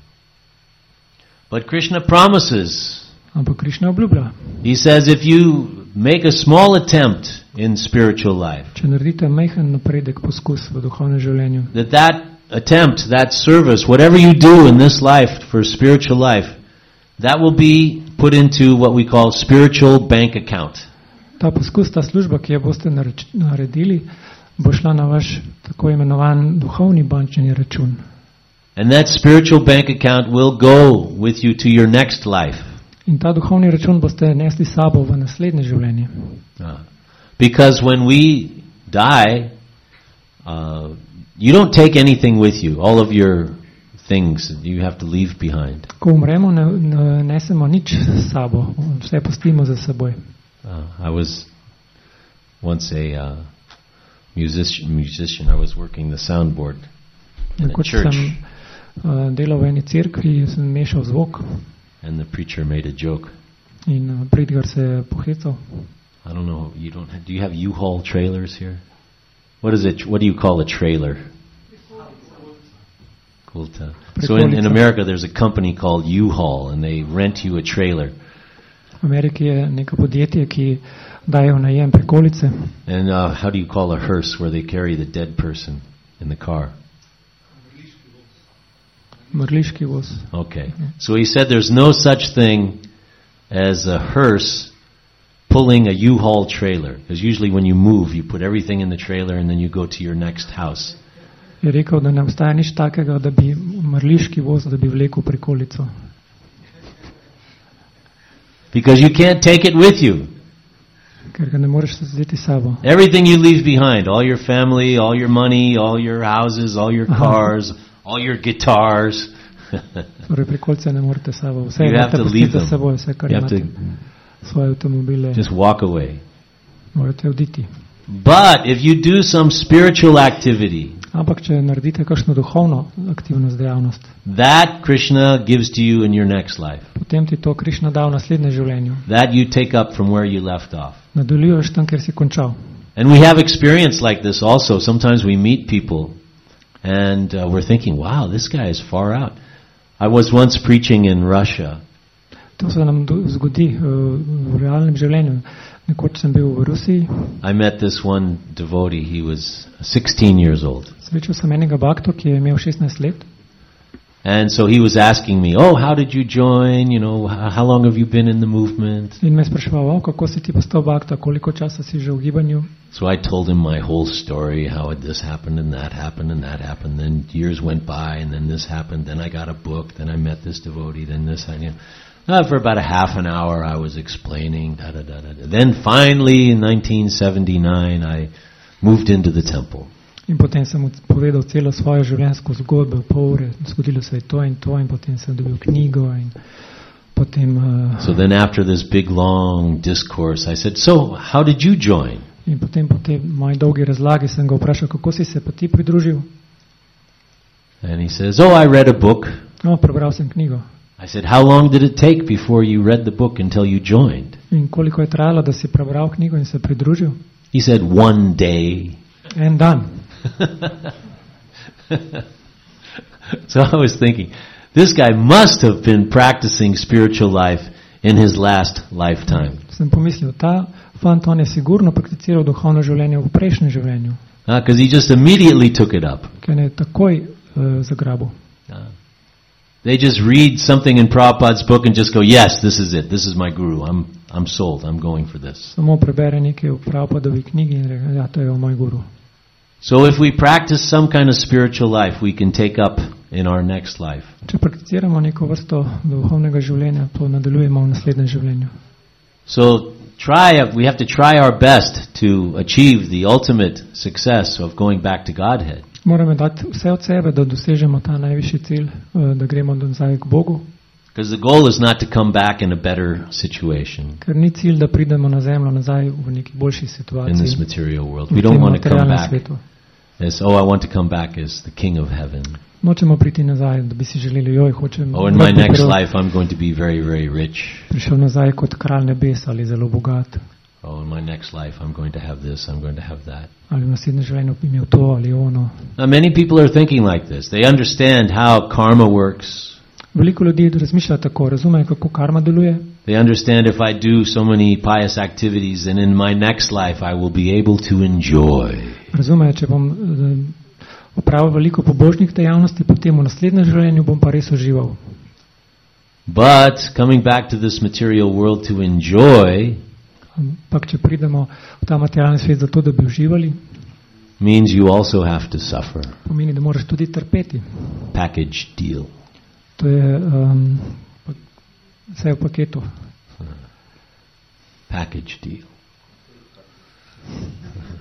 But Krishna promises. Ampak Krišna obljublja, He says if you make a small attempt in spiritual life, če naredite majhen napredek, poskus v duhovnem življenju, that attempt, that service, whatever you do in this life for spiritual life, that will be put into what we call spiritual bank account. ta poskus, ta služba, ki jo boste naredili, bo šla na vaš tako imenovan duhovni bančni račun. And that spiritual bank account will go with you to your next life. In ta duhovni račun boste nesli sabo v naslednje življenje. Because when we die, you don't take anything with you. All of your things that you have to leave behind. Ko umremo, ne nesemo nič s sabo, vse pustimo za seboj. I was once a musician. I was working the soundboard in a Nekoč church, sem delal v eni cerkvi, sem mešal zvok and the preacher made a joke. in predigar se je pohecal. I don't know. Do you have U-Haul trailers here? What is it? What do you call a trailer? Kulta. So in America, there's a company called U-Haul, and they rent you a trailer. V Ameriki je neko podjetje, ki daje v najem prikolice. And how do you call a hearse where they carry the dead person in the car? Mrliški voz. Okay. So he said there's no such thing as a hearse pulling a U-Haul trailer. Because usually when you move, you put everything in the trailer and then you go to your next house. Je rekel, da ne obstaja nič takega, da bi mrliški voz, da bi vlekel prikolico. Because you can't take it with you. Ker ga ne moreš vzeti s sabo. Everything you leave behind, all your family, all your money, all your houses, all your cars, all your guitars. Torej prikolice ne morete s sabo. Vse You have morate to pustiti leave za them. seboj, vse kar You have imate. Svoje avtomobile Just walk away. morate oditi. But if you do some spiritual activity, Ampak če naredite kakšno duhovno aktivnost, dejavnost, that Krishna gives to you in your next life. potem ti to Krišna da v naslednjem življenju. That you take up from where you left off. Nadaljuješ tam, kjer si končal. And we have experience like this also. Sometimes we meet people and we're thinking, wow, this guy is far out. I was once preaching in Russia. To se nam zgodi v realnem življenju. Nekoč sem bil v Rusiji, I met this one devotee. He was 16 years old. srečal sem enega bakto, ki je imel 16 let. And so he was asking me, oh, how did you join? You know, how long have you been in the movement? In me je spraševal, kako si ti postal bakta, koliko časa si že v gibanju. So I told him my whole story, how this happened and that happened and that happened. Then years went by and then this happened. Then I got a book. Then I met this devotee. Then this. For about a half an hour I was explaining. Then finally in 1979 I moved into the temple. In potem sem mu povedal celo svojo življenjsko zgodbo, pol ure, zgodilo se je to, in potem sem dobil knjigo in potem... So then after this big long discourse I said, so how did you join? In potem po tej moji dolgi razlagi sem ga vprašal, kako si se pa ti pridružil? And he says, oh, I read a book. Prebral sem knjigo. I said, how long did it take before you read the book until you joined? In koliko je trajalo, da si prebral knjigo in se pridružil? He said, 1 day. En dan. So I was thinking, this guy must have been practicing spiritual life in his last lifetime. Sem pomislil, ta fant, on je sigurno prakticiral duhovno življenje v prejšnjem življenju. Because he just immediately took it up. Ker je takoj zagrabil. They just read something in Prabhupada's book and just go, yes, this is it. This is my guru. I'm sold. I'm going for this. Samo prebere nekaj v Prabhupadovi knjigi in reče, ja, to je moj guru. So if we practice some kind of spiritual life, we can take up in our next life. Če prakticiramo neko vrsto duhovnega življenja, to nadaljujemo v naslednjem življenju. So we have to try our best to achieve the ultimate success of going back to Godhead. Moramo dati vse od sebe, da dosežemo ta najvišji cilj, da gremo nazaj k Bogu. Because the goal is not to come back in a better situation Ker ni cilj, da pridemo na zemljo nazaj v neki boljši in this situaciji. material world. We don't want to come materialnem back svetu. as, oh, I want to come back as the king of heaven. Nočemo priti nazaj, da bi si želeli, joj, hočem, Oh, in my next life I'm going to be very, very rich. prišel nazaj kot kralj nebes ali zelo bogat. Oh, in my next life I'm going to have this, I'm going to have that. Ali v naslednjem življenju bi imel to ali ono. Now, many people are thinking like this. They understand how karma works. Veliko ljudi razmišlja tako, razumejo, kako karma deluje. They understand if I do so many pious activities, and in my next life I will be able to enjoy. Razumejo, če bom opravil veliko pobožnih dejavnosti, potem v naslednjem življenju bom pa res užival. But coming back to this material world to enjoy Ampak če pridemo v ta materialni svet zato, da bi uživali, means you also have to suffer. pomeni, da moraš tudi trpeti. Package deal. To je vse v paketu. Package deal.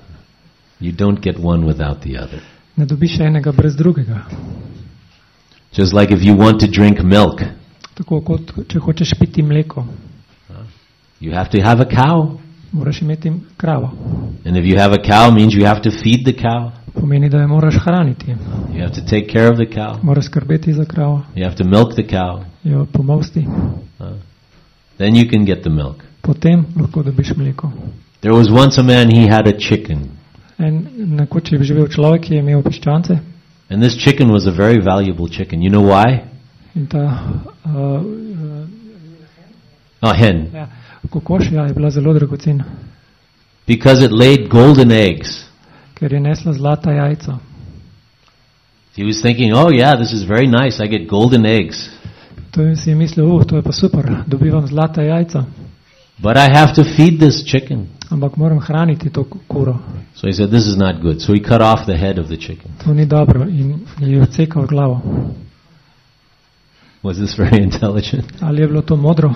You don't get one without the other. Ne dobiš enega brez drugega. Just like if you want to drink milk, Tako kot če hočeš piti mleko, you have to have a cow. moraš imeti kravo. And if you have a cow, means you have to feed the cow. Pomeni, da jo moraš hraniti. You have to take care of the cow. Moraš skrbeti za kravo, You have to milk the cow. jo pomolsti, Then you can get the milk. potem lahko dobiš mleko. There was once a man, he had a chicken. Nekoč je živel človek, ki je imel piščance And this chicken was a very valuable chicken. You know why? in ta Oh, hen. kokoš je bila zelo dragocena, Because it laid golden eggs. ker je nesla zlata jajca. He was thinking, oh yeah, this is very nice. I get golden eggs. To si je mislil, to je pa super, dobivam zlata jajca, But I have to feed this chicken. ampak moram hraniti to kuro. So he said, this is not good. So he cut off the head of the chicken. To ni dobro in je odsekal glavo. Was this very intelligent? Ali je bilo to modro?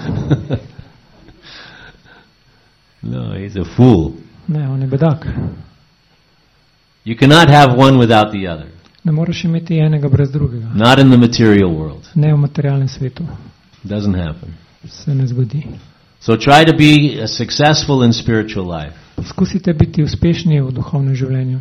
No, he's a fool. Ne, on je bedak. You cannot have one without the other. Ne moreš imeti enega brez drugega. Not in the material world. Ne v materialnem svetu. Doesn't happen. Se ne zgodi. So try to be successful in spiritual life. Poskusite biti uspešni v duhovnem življenju.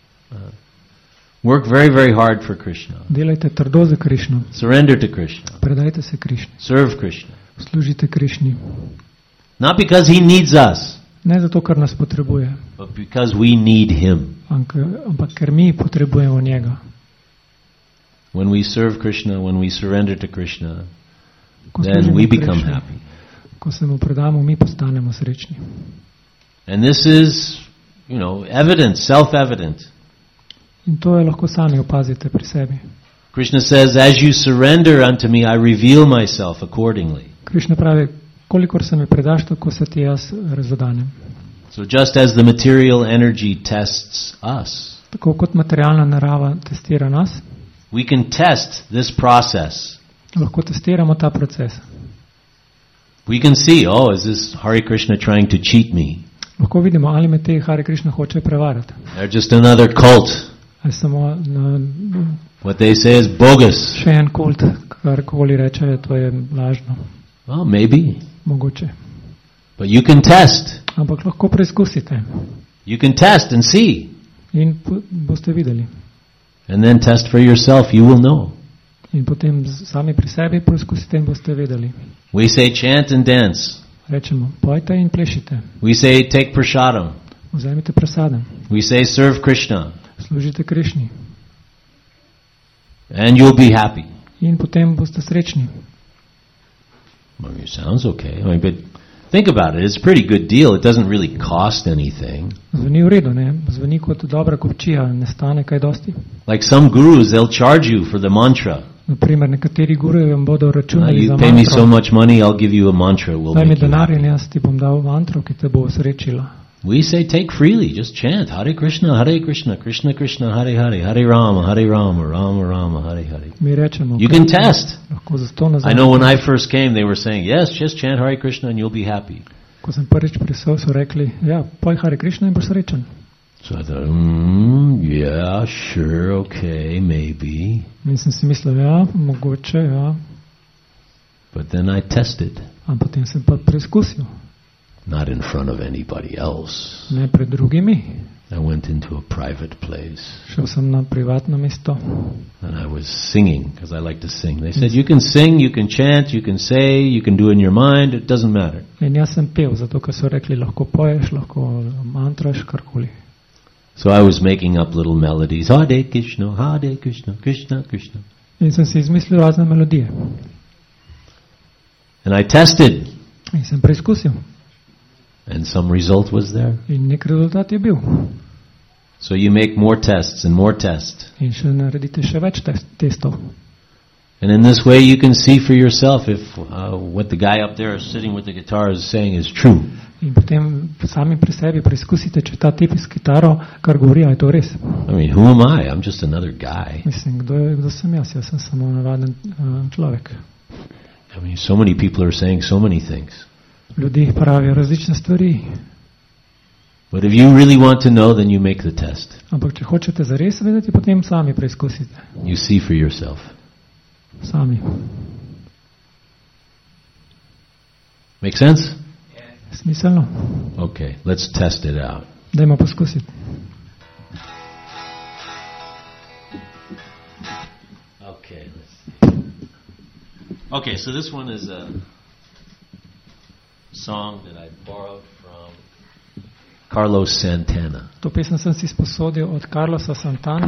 Work very, very hard for Krishna. Delajte trdo za Krišno. Surrender to Krishna. Predajte se Krišni. Serve Krishna. Služite Krišni. Not because he needs us, Ne zato, ker nas potrebuje, but because we need him. ampak ker mi potrebujemo njega. When we serve Krishna, when we surrender to Krishna, Ko then služimo we become Krišni, happy. ko se mu predamo, mi postanemo srečni. And this is, evident, self-evident. In to je lahko sami opazite pri sebi. Krishna says, as you surrender unto me, I reveal myself accordingly. Krišna pravi, kolikor se mi predaš, tako se ti jaz razdanem. So just as the material energy tests us, Tako kot materialna narava testira nas, we can test this process. lahko testiramo ta proces. We can see, oh, is this Hare Krishna trying to cheat me? Lahko vidimo, ali me te Hare Krišna hoče prevarati. They're just another cult. Ali samo What they say is bogus. še en kult, karkoli reče, to je lažno. Well, maybe. Mogoče. But you can test. Ampak lahko preizkusite You can test and see. in boste videli. And then test for yourself. You will know. In potem sami pri sebi preizkusite in boste vedeli. We say chant and dance. Rečemo, pojte in plešite. We say take prasadam. Vzemite prasadem. We say serve Krishna. Služite Krišni. And you'll be happy. In potem boste srečni. Well, it sounds okay. But think about it. It's a pretty good deal. It doesn't really cost anything. Zveni v redu, ne? Zveni kot dobra kupčija, ne stane kaj dosti. Like some gurus, they'll charge you for the mantra. Naprimer, nekateri guruji vam bodo računali za You pay me so mantro. much money, I'll give you a mantra. We'll Daj mi make you denar happy. in jaz ti bom dal mantro, ki te bo osrečila. We say take freely. Just chant. Hare Krishna, Krishna Krishna, Hare Hare, Hare Rama, Rama Rama, Hare Hare. Mi rečemo, You can test. lahko za to nazaj. I know when I first came, they were saying, yes, just chant Hare Krishna and you'll be happy. Ko sem prvič prišel, so rekli, ja, poj Hare Krišna in boš srečen. So I thought, yeah, sure, okay, maybe. In sem si mislil, ja, mogoče, ja. But then I tested, Ampak potem sem pa preizkusil. not in front of anybody else. Ne pred drugimi. I went into a private place Šel sem na privatno mesto. and I was singing because I like to sing. They said, you can sing, you can chant, you can say, you can do it in your mind, it doesn't matter. In jaz sem pel, zato ker so rekli, lahko poješ, lahko mantraš, karkoli. So I was making up little melodies. Hare Krishna, Krishna, Krishna. In sem si izmislil razne melodije. And I tested, In sem preizkusil. and some result was there. In nek rezultat je bil. So you make more tests and more tests. In še naredite še več testov. And in this way you can see for yourself if what the guy up there sitting with the guitar is saying is true. In potem sami pri sebi preizkusite, če ta tip s kitaro, kar govori, a je to res. I mean, who am I? I'm just another guy. Mislim, kdo sem jaz? Jaz sem samo navaden človek. I mean, so many people are saying so many things. Ljudje pravijo različne stvari. But if you really want to know, then you make the test. Ampak če hočete zares vedeti, potem sami preizkusite. You see for yourself. sami. Make sense? Smiselno? Okay, let's test it out. Dajmo poskusiti. Okay, let's see. Okay, so this one is a song that I borrowed from Carlos Santana. To pesem sem si sposodil od Carlosa Santana.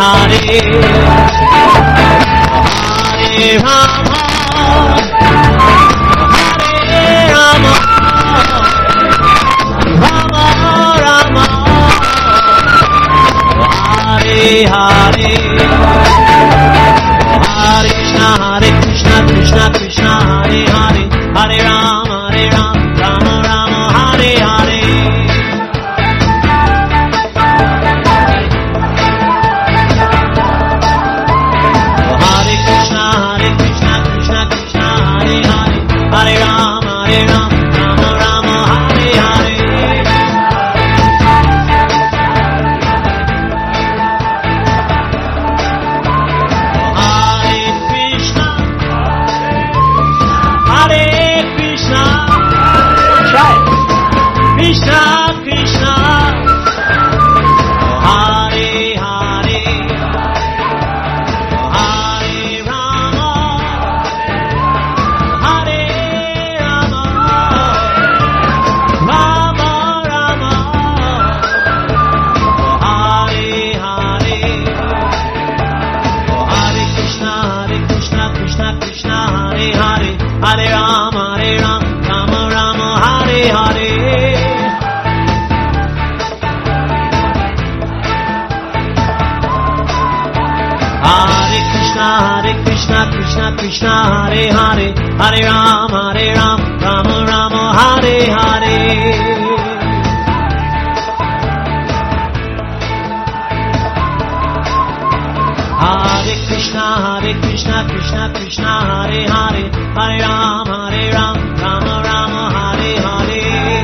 Hare Rama, Hare Rama, Rama Rama, Hare Hare, Hare Krishna, Krishna Krishna, Hare Hare, Hare Rama, Rama Rama, Hare Hare. Hare Rama, Rama Rama, Hare Hare. Hare Krishna, Hare Krishna, try it. Krishna Krishna, Hare Hare, Hare Rama, Hare Rama, Rama Rama, Hare Hare, Hare Krishna, Krishna Krishna, Hare Hare, Hare Rama, Rama Rama, Hare Hare. Hare Krishna, Krishna Krishna, Hare Hare, Hare Rama, Rama Rama, Hare Hare. Hare Krishna, Krishna Krishna, Hare Hare, Hare Rama, Rama Rama, Hare Hare.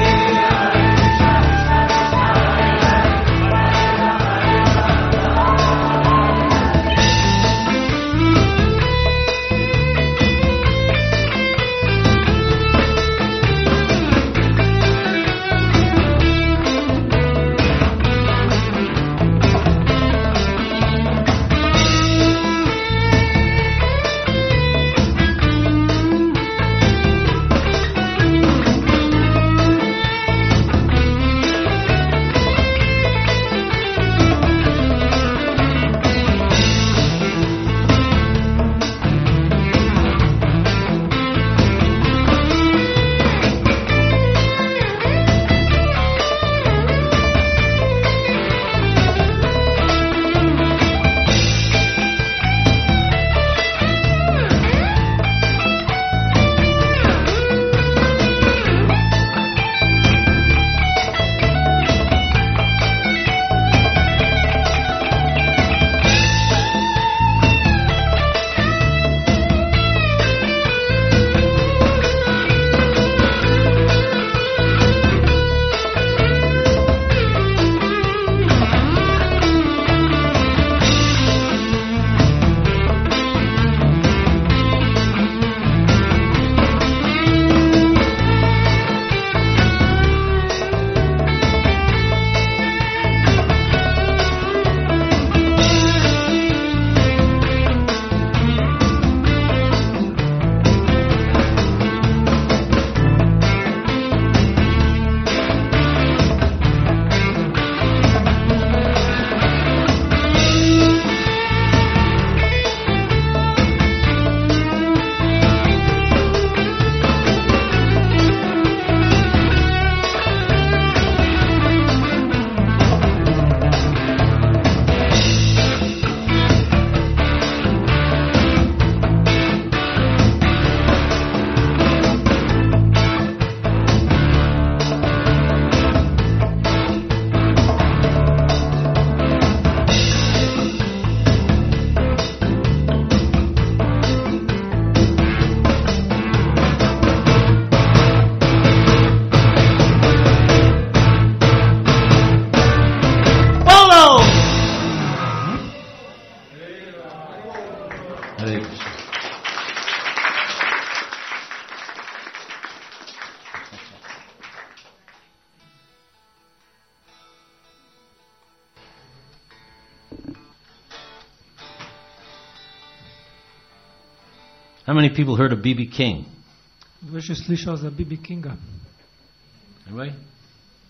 How many people heard of B.B. King? Kdo je še slišal za B.B. Kinga? Anybody?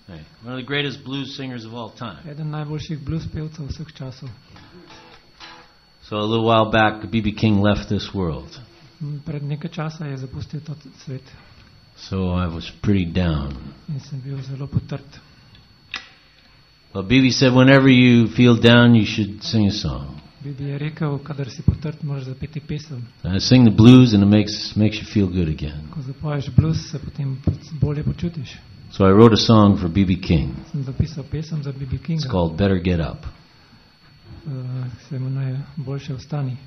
Hey, one of the greatest blues singers of all time. Eden najboljših blues pevcev vseh časov. So a little while back, B.B. King left this world. Pred nekaj časa je zapustil ta svet So I was pretty down. in sem bil zelo potrt. But B.B. said, whenever you feel down, you should sing a song. Bibi je rekel, kadar si potrt, moraš zapeti pesem. Sing the blues and it makes you feel good again. Ko zapoješ blues, se potem bolje počutiš. So I wrote a song for B.B. King. Sem zapisal pesem za Bibi It's Kinga. called Better Get Up. Se imenuje Boljše vstani.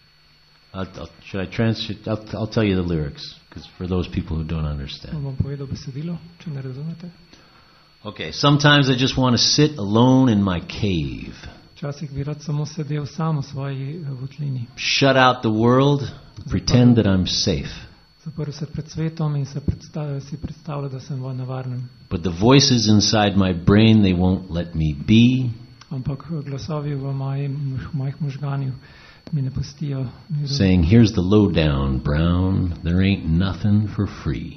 I'll tell you the lyrics, because for those people who don't understand. Bom povedal besedilo, če ne razumete. Okay, sometimes I just want to sit alone in my cave. Včasih bi rad samo sedel sam v svoji votlini. Shut out the world, pretend that I'm safe. Zaprl se pred svetom in si predstavljal, da sem na varnem. But the voices inside my brain, they won't let me be. Ampak glasovi v mojih možganju mi ne pustijo miru. Saying, here's the lowdown, Brown. There ain't nothing for free.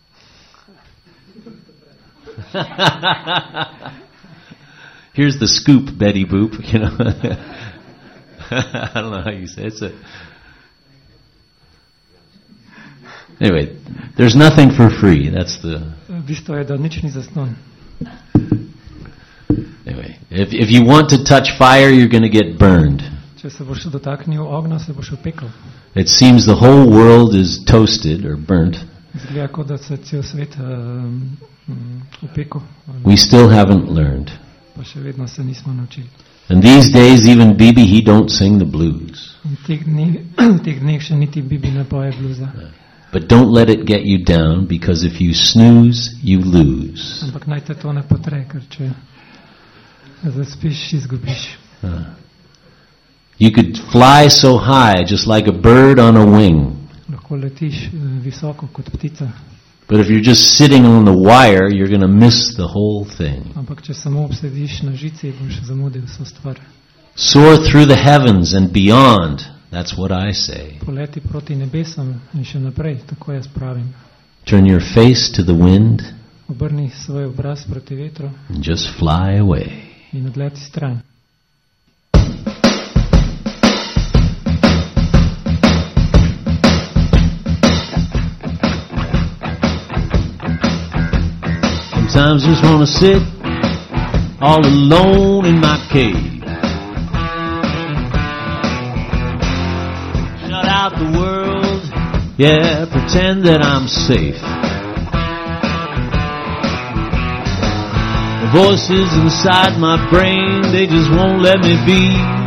Here's the scoop, Betty Boop. You know, I don't know how you say it. Anyway, there's nothing for free. That's the. Bistvo je, da nič ni zastonj. Anyway, if you want to touch fire, you're going to get burned. Če se boš dotaknil ognja, se boš opekel. It seems the whole world is toasted or burnt. Izgleda, kot da se cel svet opekel. We still haven't learned. Pa še vedno se nismo naučili. And these days, even Bibi, he don't sing the blues. In teh dneh še niti Bibi ne poje bluza. But don't let it get you down, because if you snooze, you lose. Ampak naj te to ne potre, ker če zaspiš, izgubiš. You could fly so high, just like a bird on a wing. Lahko letiš visoko kot ptica. But if you're just sitting on the wire, you're going to miss the whole thing. Ampak če samo obsediš na žici, boš zamudil vso stvar. Soar through the heavens and beyond. That's what I say. Poleti proti nebesam in še naprej, tako jaz pravim. Turn your face to the wind Obrni svoj obraz proti vetru and just fly away. in odleti stran. Sometimes just want to sit all alone in my cave. Shut out the world, yeah, pretend that I'm safe. The voices inside my brain, they just won't let me be.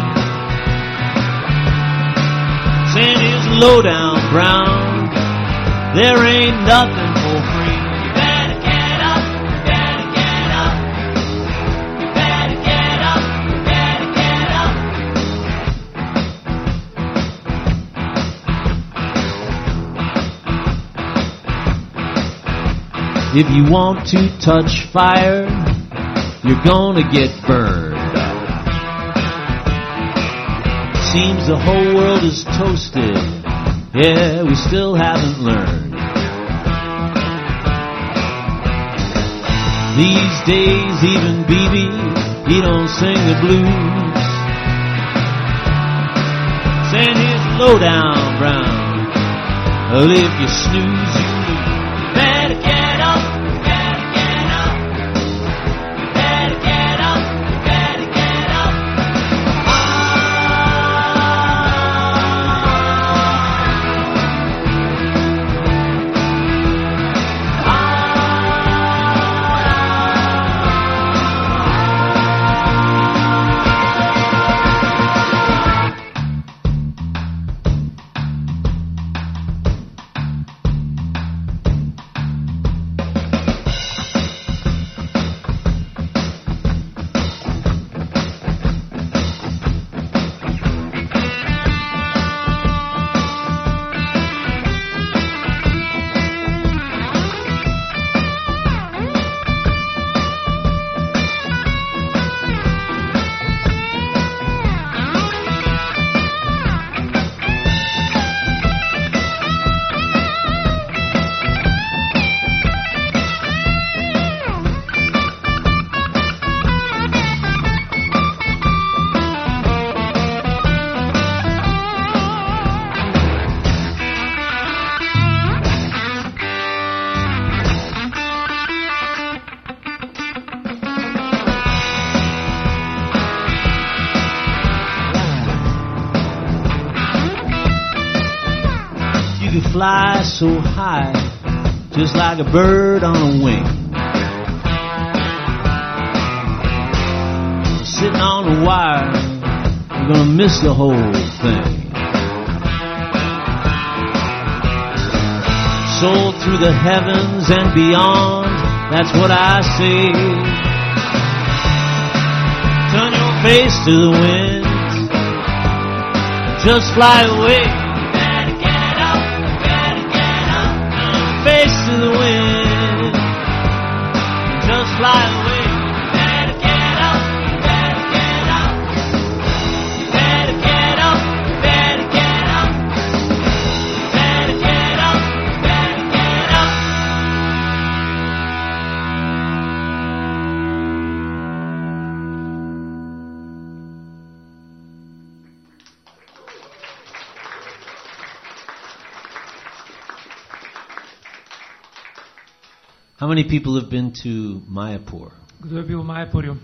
Saying it's low down, Brown, there ain't nothing for free. If you want to touch fire, you're gonna get burned. Seems the whole world is toasted. Yeah, we still haven't learned. These days, even BB, he don't sing the blues. Saying here's low down, Brown. Well, if you snooze, you lose. Better get up. fly so high, just like a bird on a wing. Sitting on the wire, you're gonna miss the whole thing. Soared through the heavens and beyond, that's what I say. Turn your face to the wind, just fly away. Better get up, turn your face to the wind, just fly away. Better get up, better get up, better get up, better get up, better get up, better get up. How many people have been to Mayapur? Kdo je bil v Majapurju?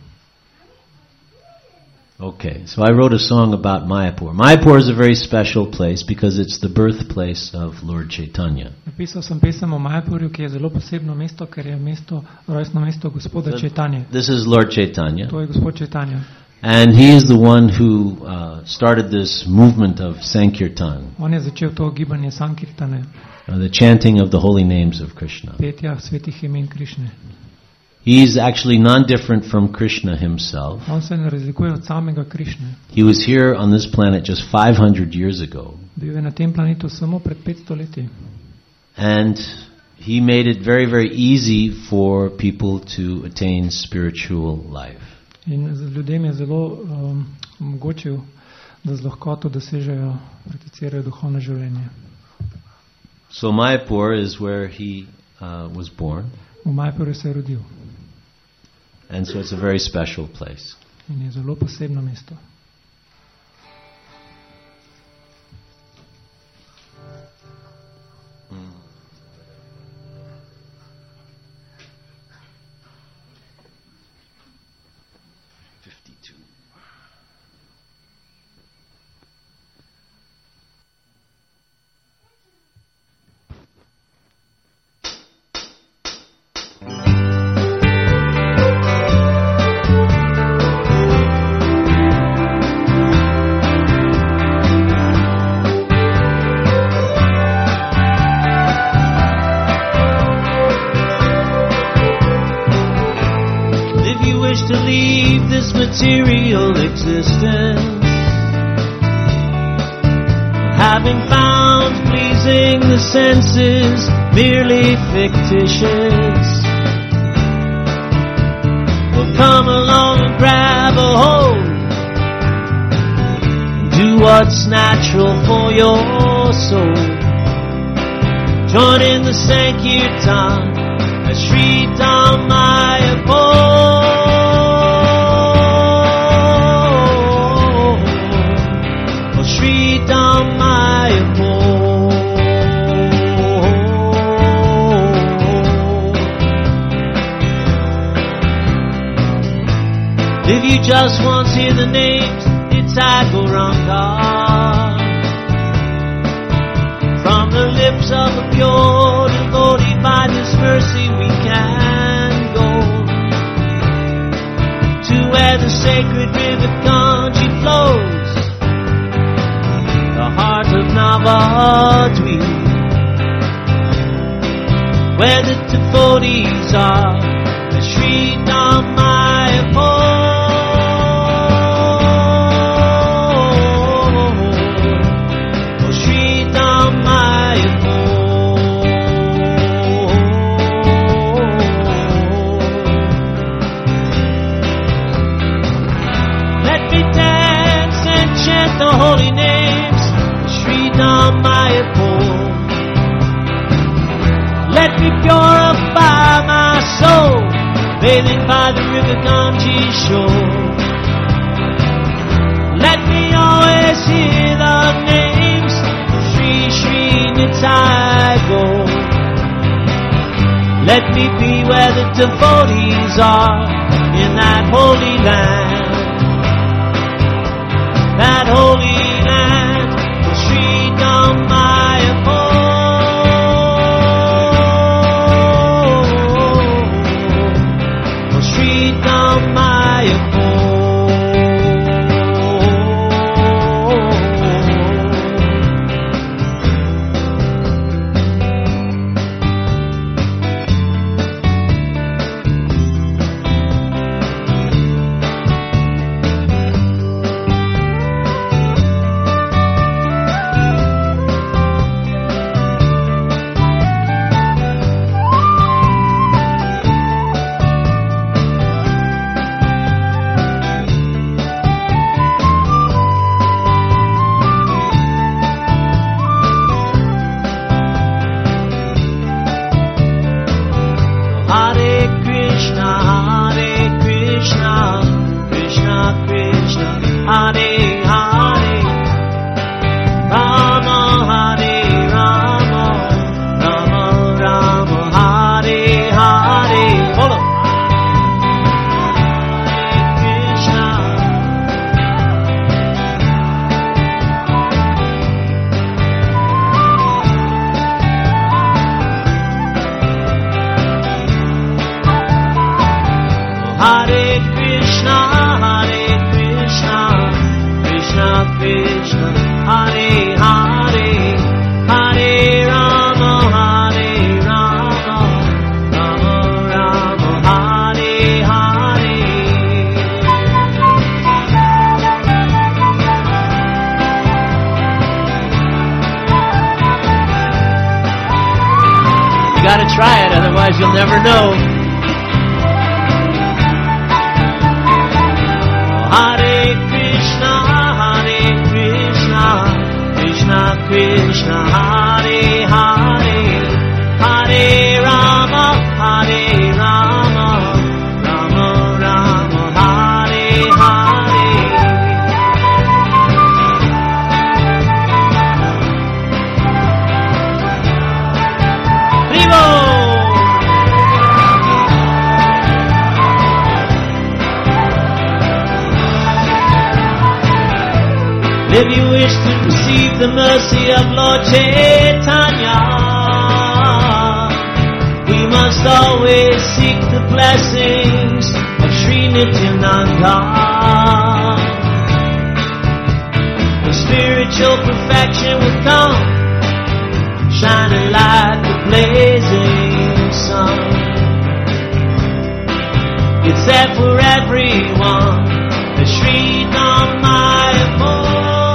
Okay, so I wrote a song about Mayapur. Mayapur is a very special place because it's the birthplace of Lord Chaitanya. Napisal sem pesem o Majapurju, ki je zelo posebno mesto, ker je rojstno mesto gospoda Chaitanje. This is Lord Chaitanya. To je gospod Chaitanya. And he is the one who started this movement of Sankirtan, On je začel to gibanje Sankirtane, the chanting of the holy names of Krishna. petja svetih imen Krišne. He's actually non-different from Krishna himself. On se ne razlikuje od samega Krišne. He was here on this planet just 500 years ago. Bil je na tem planetu samo pred 500 leti. And he made it very, very easy for people to attain spiritual life. In ljudem je zelo omogočil, da z lahkoto dosežejo, prakticirajo duhovno življenje. So Mayapur is where he was born. V Majapurju se je rodil And so it's a very special place. in je zelo posebno mesto. To leave this material existence, having found pleasing the senses merely fictitious, well, come along and grab a hold and do what's natural for your soul. Join in the Sankirtan as Sri Mayapur. Sri Mayapur. If you just once hear the names, it's Gauranga. From the lips of a pure devotee, by this mercy we can go to where the sacred river Ganges flows, the heart of Navadvip, where the devotees are, the Sri Mayapur. Oh, Sri Mayapur. Let me dance and chant the holy names, Sri Mayapur. Let me purify my soul, bathing by the river Ganges shore. Let me always hear the names Sri Sri Nitai Gaur. Let me be where the devotees are in that holy land. That holy land, Sri Mayapur. Shri Damaya You gotta try it, otherwise you'll never know. Hare Krishna, Krishna Krishna, Hare Hare, Hare Rama, Rama Rama, Hare Hare. Vivo! If you wish to receive the mercy of Lord Chaitanya, we must always seek the blessings of Sri Nityananda. The spiritual perfection will come, shining like the blazing sun. It's there for everyone, the Sri Damaya.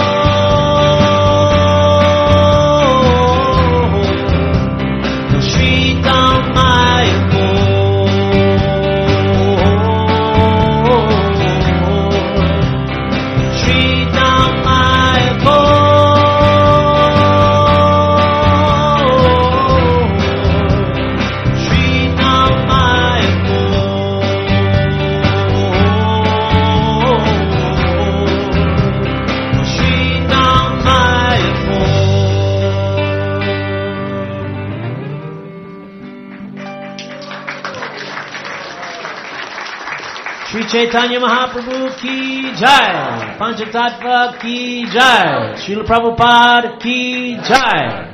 Shri Chaitanya Mahaprabhu ki jai, Panchatattva ki jai, Srila Prabhupada ki jai.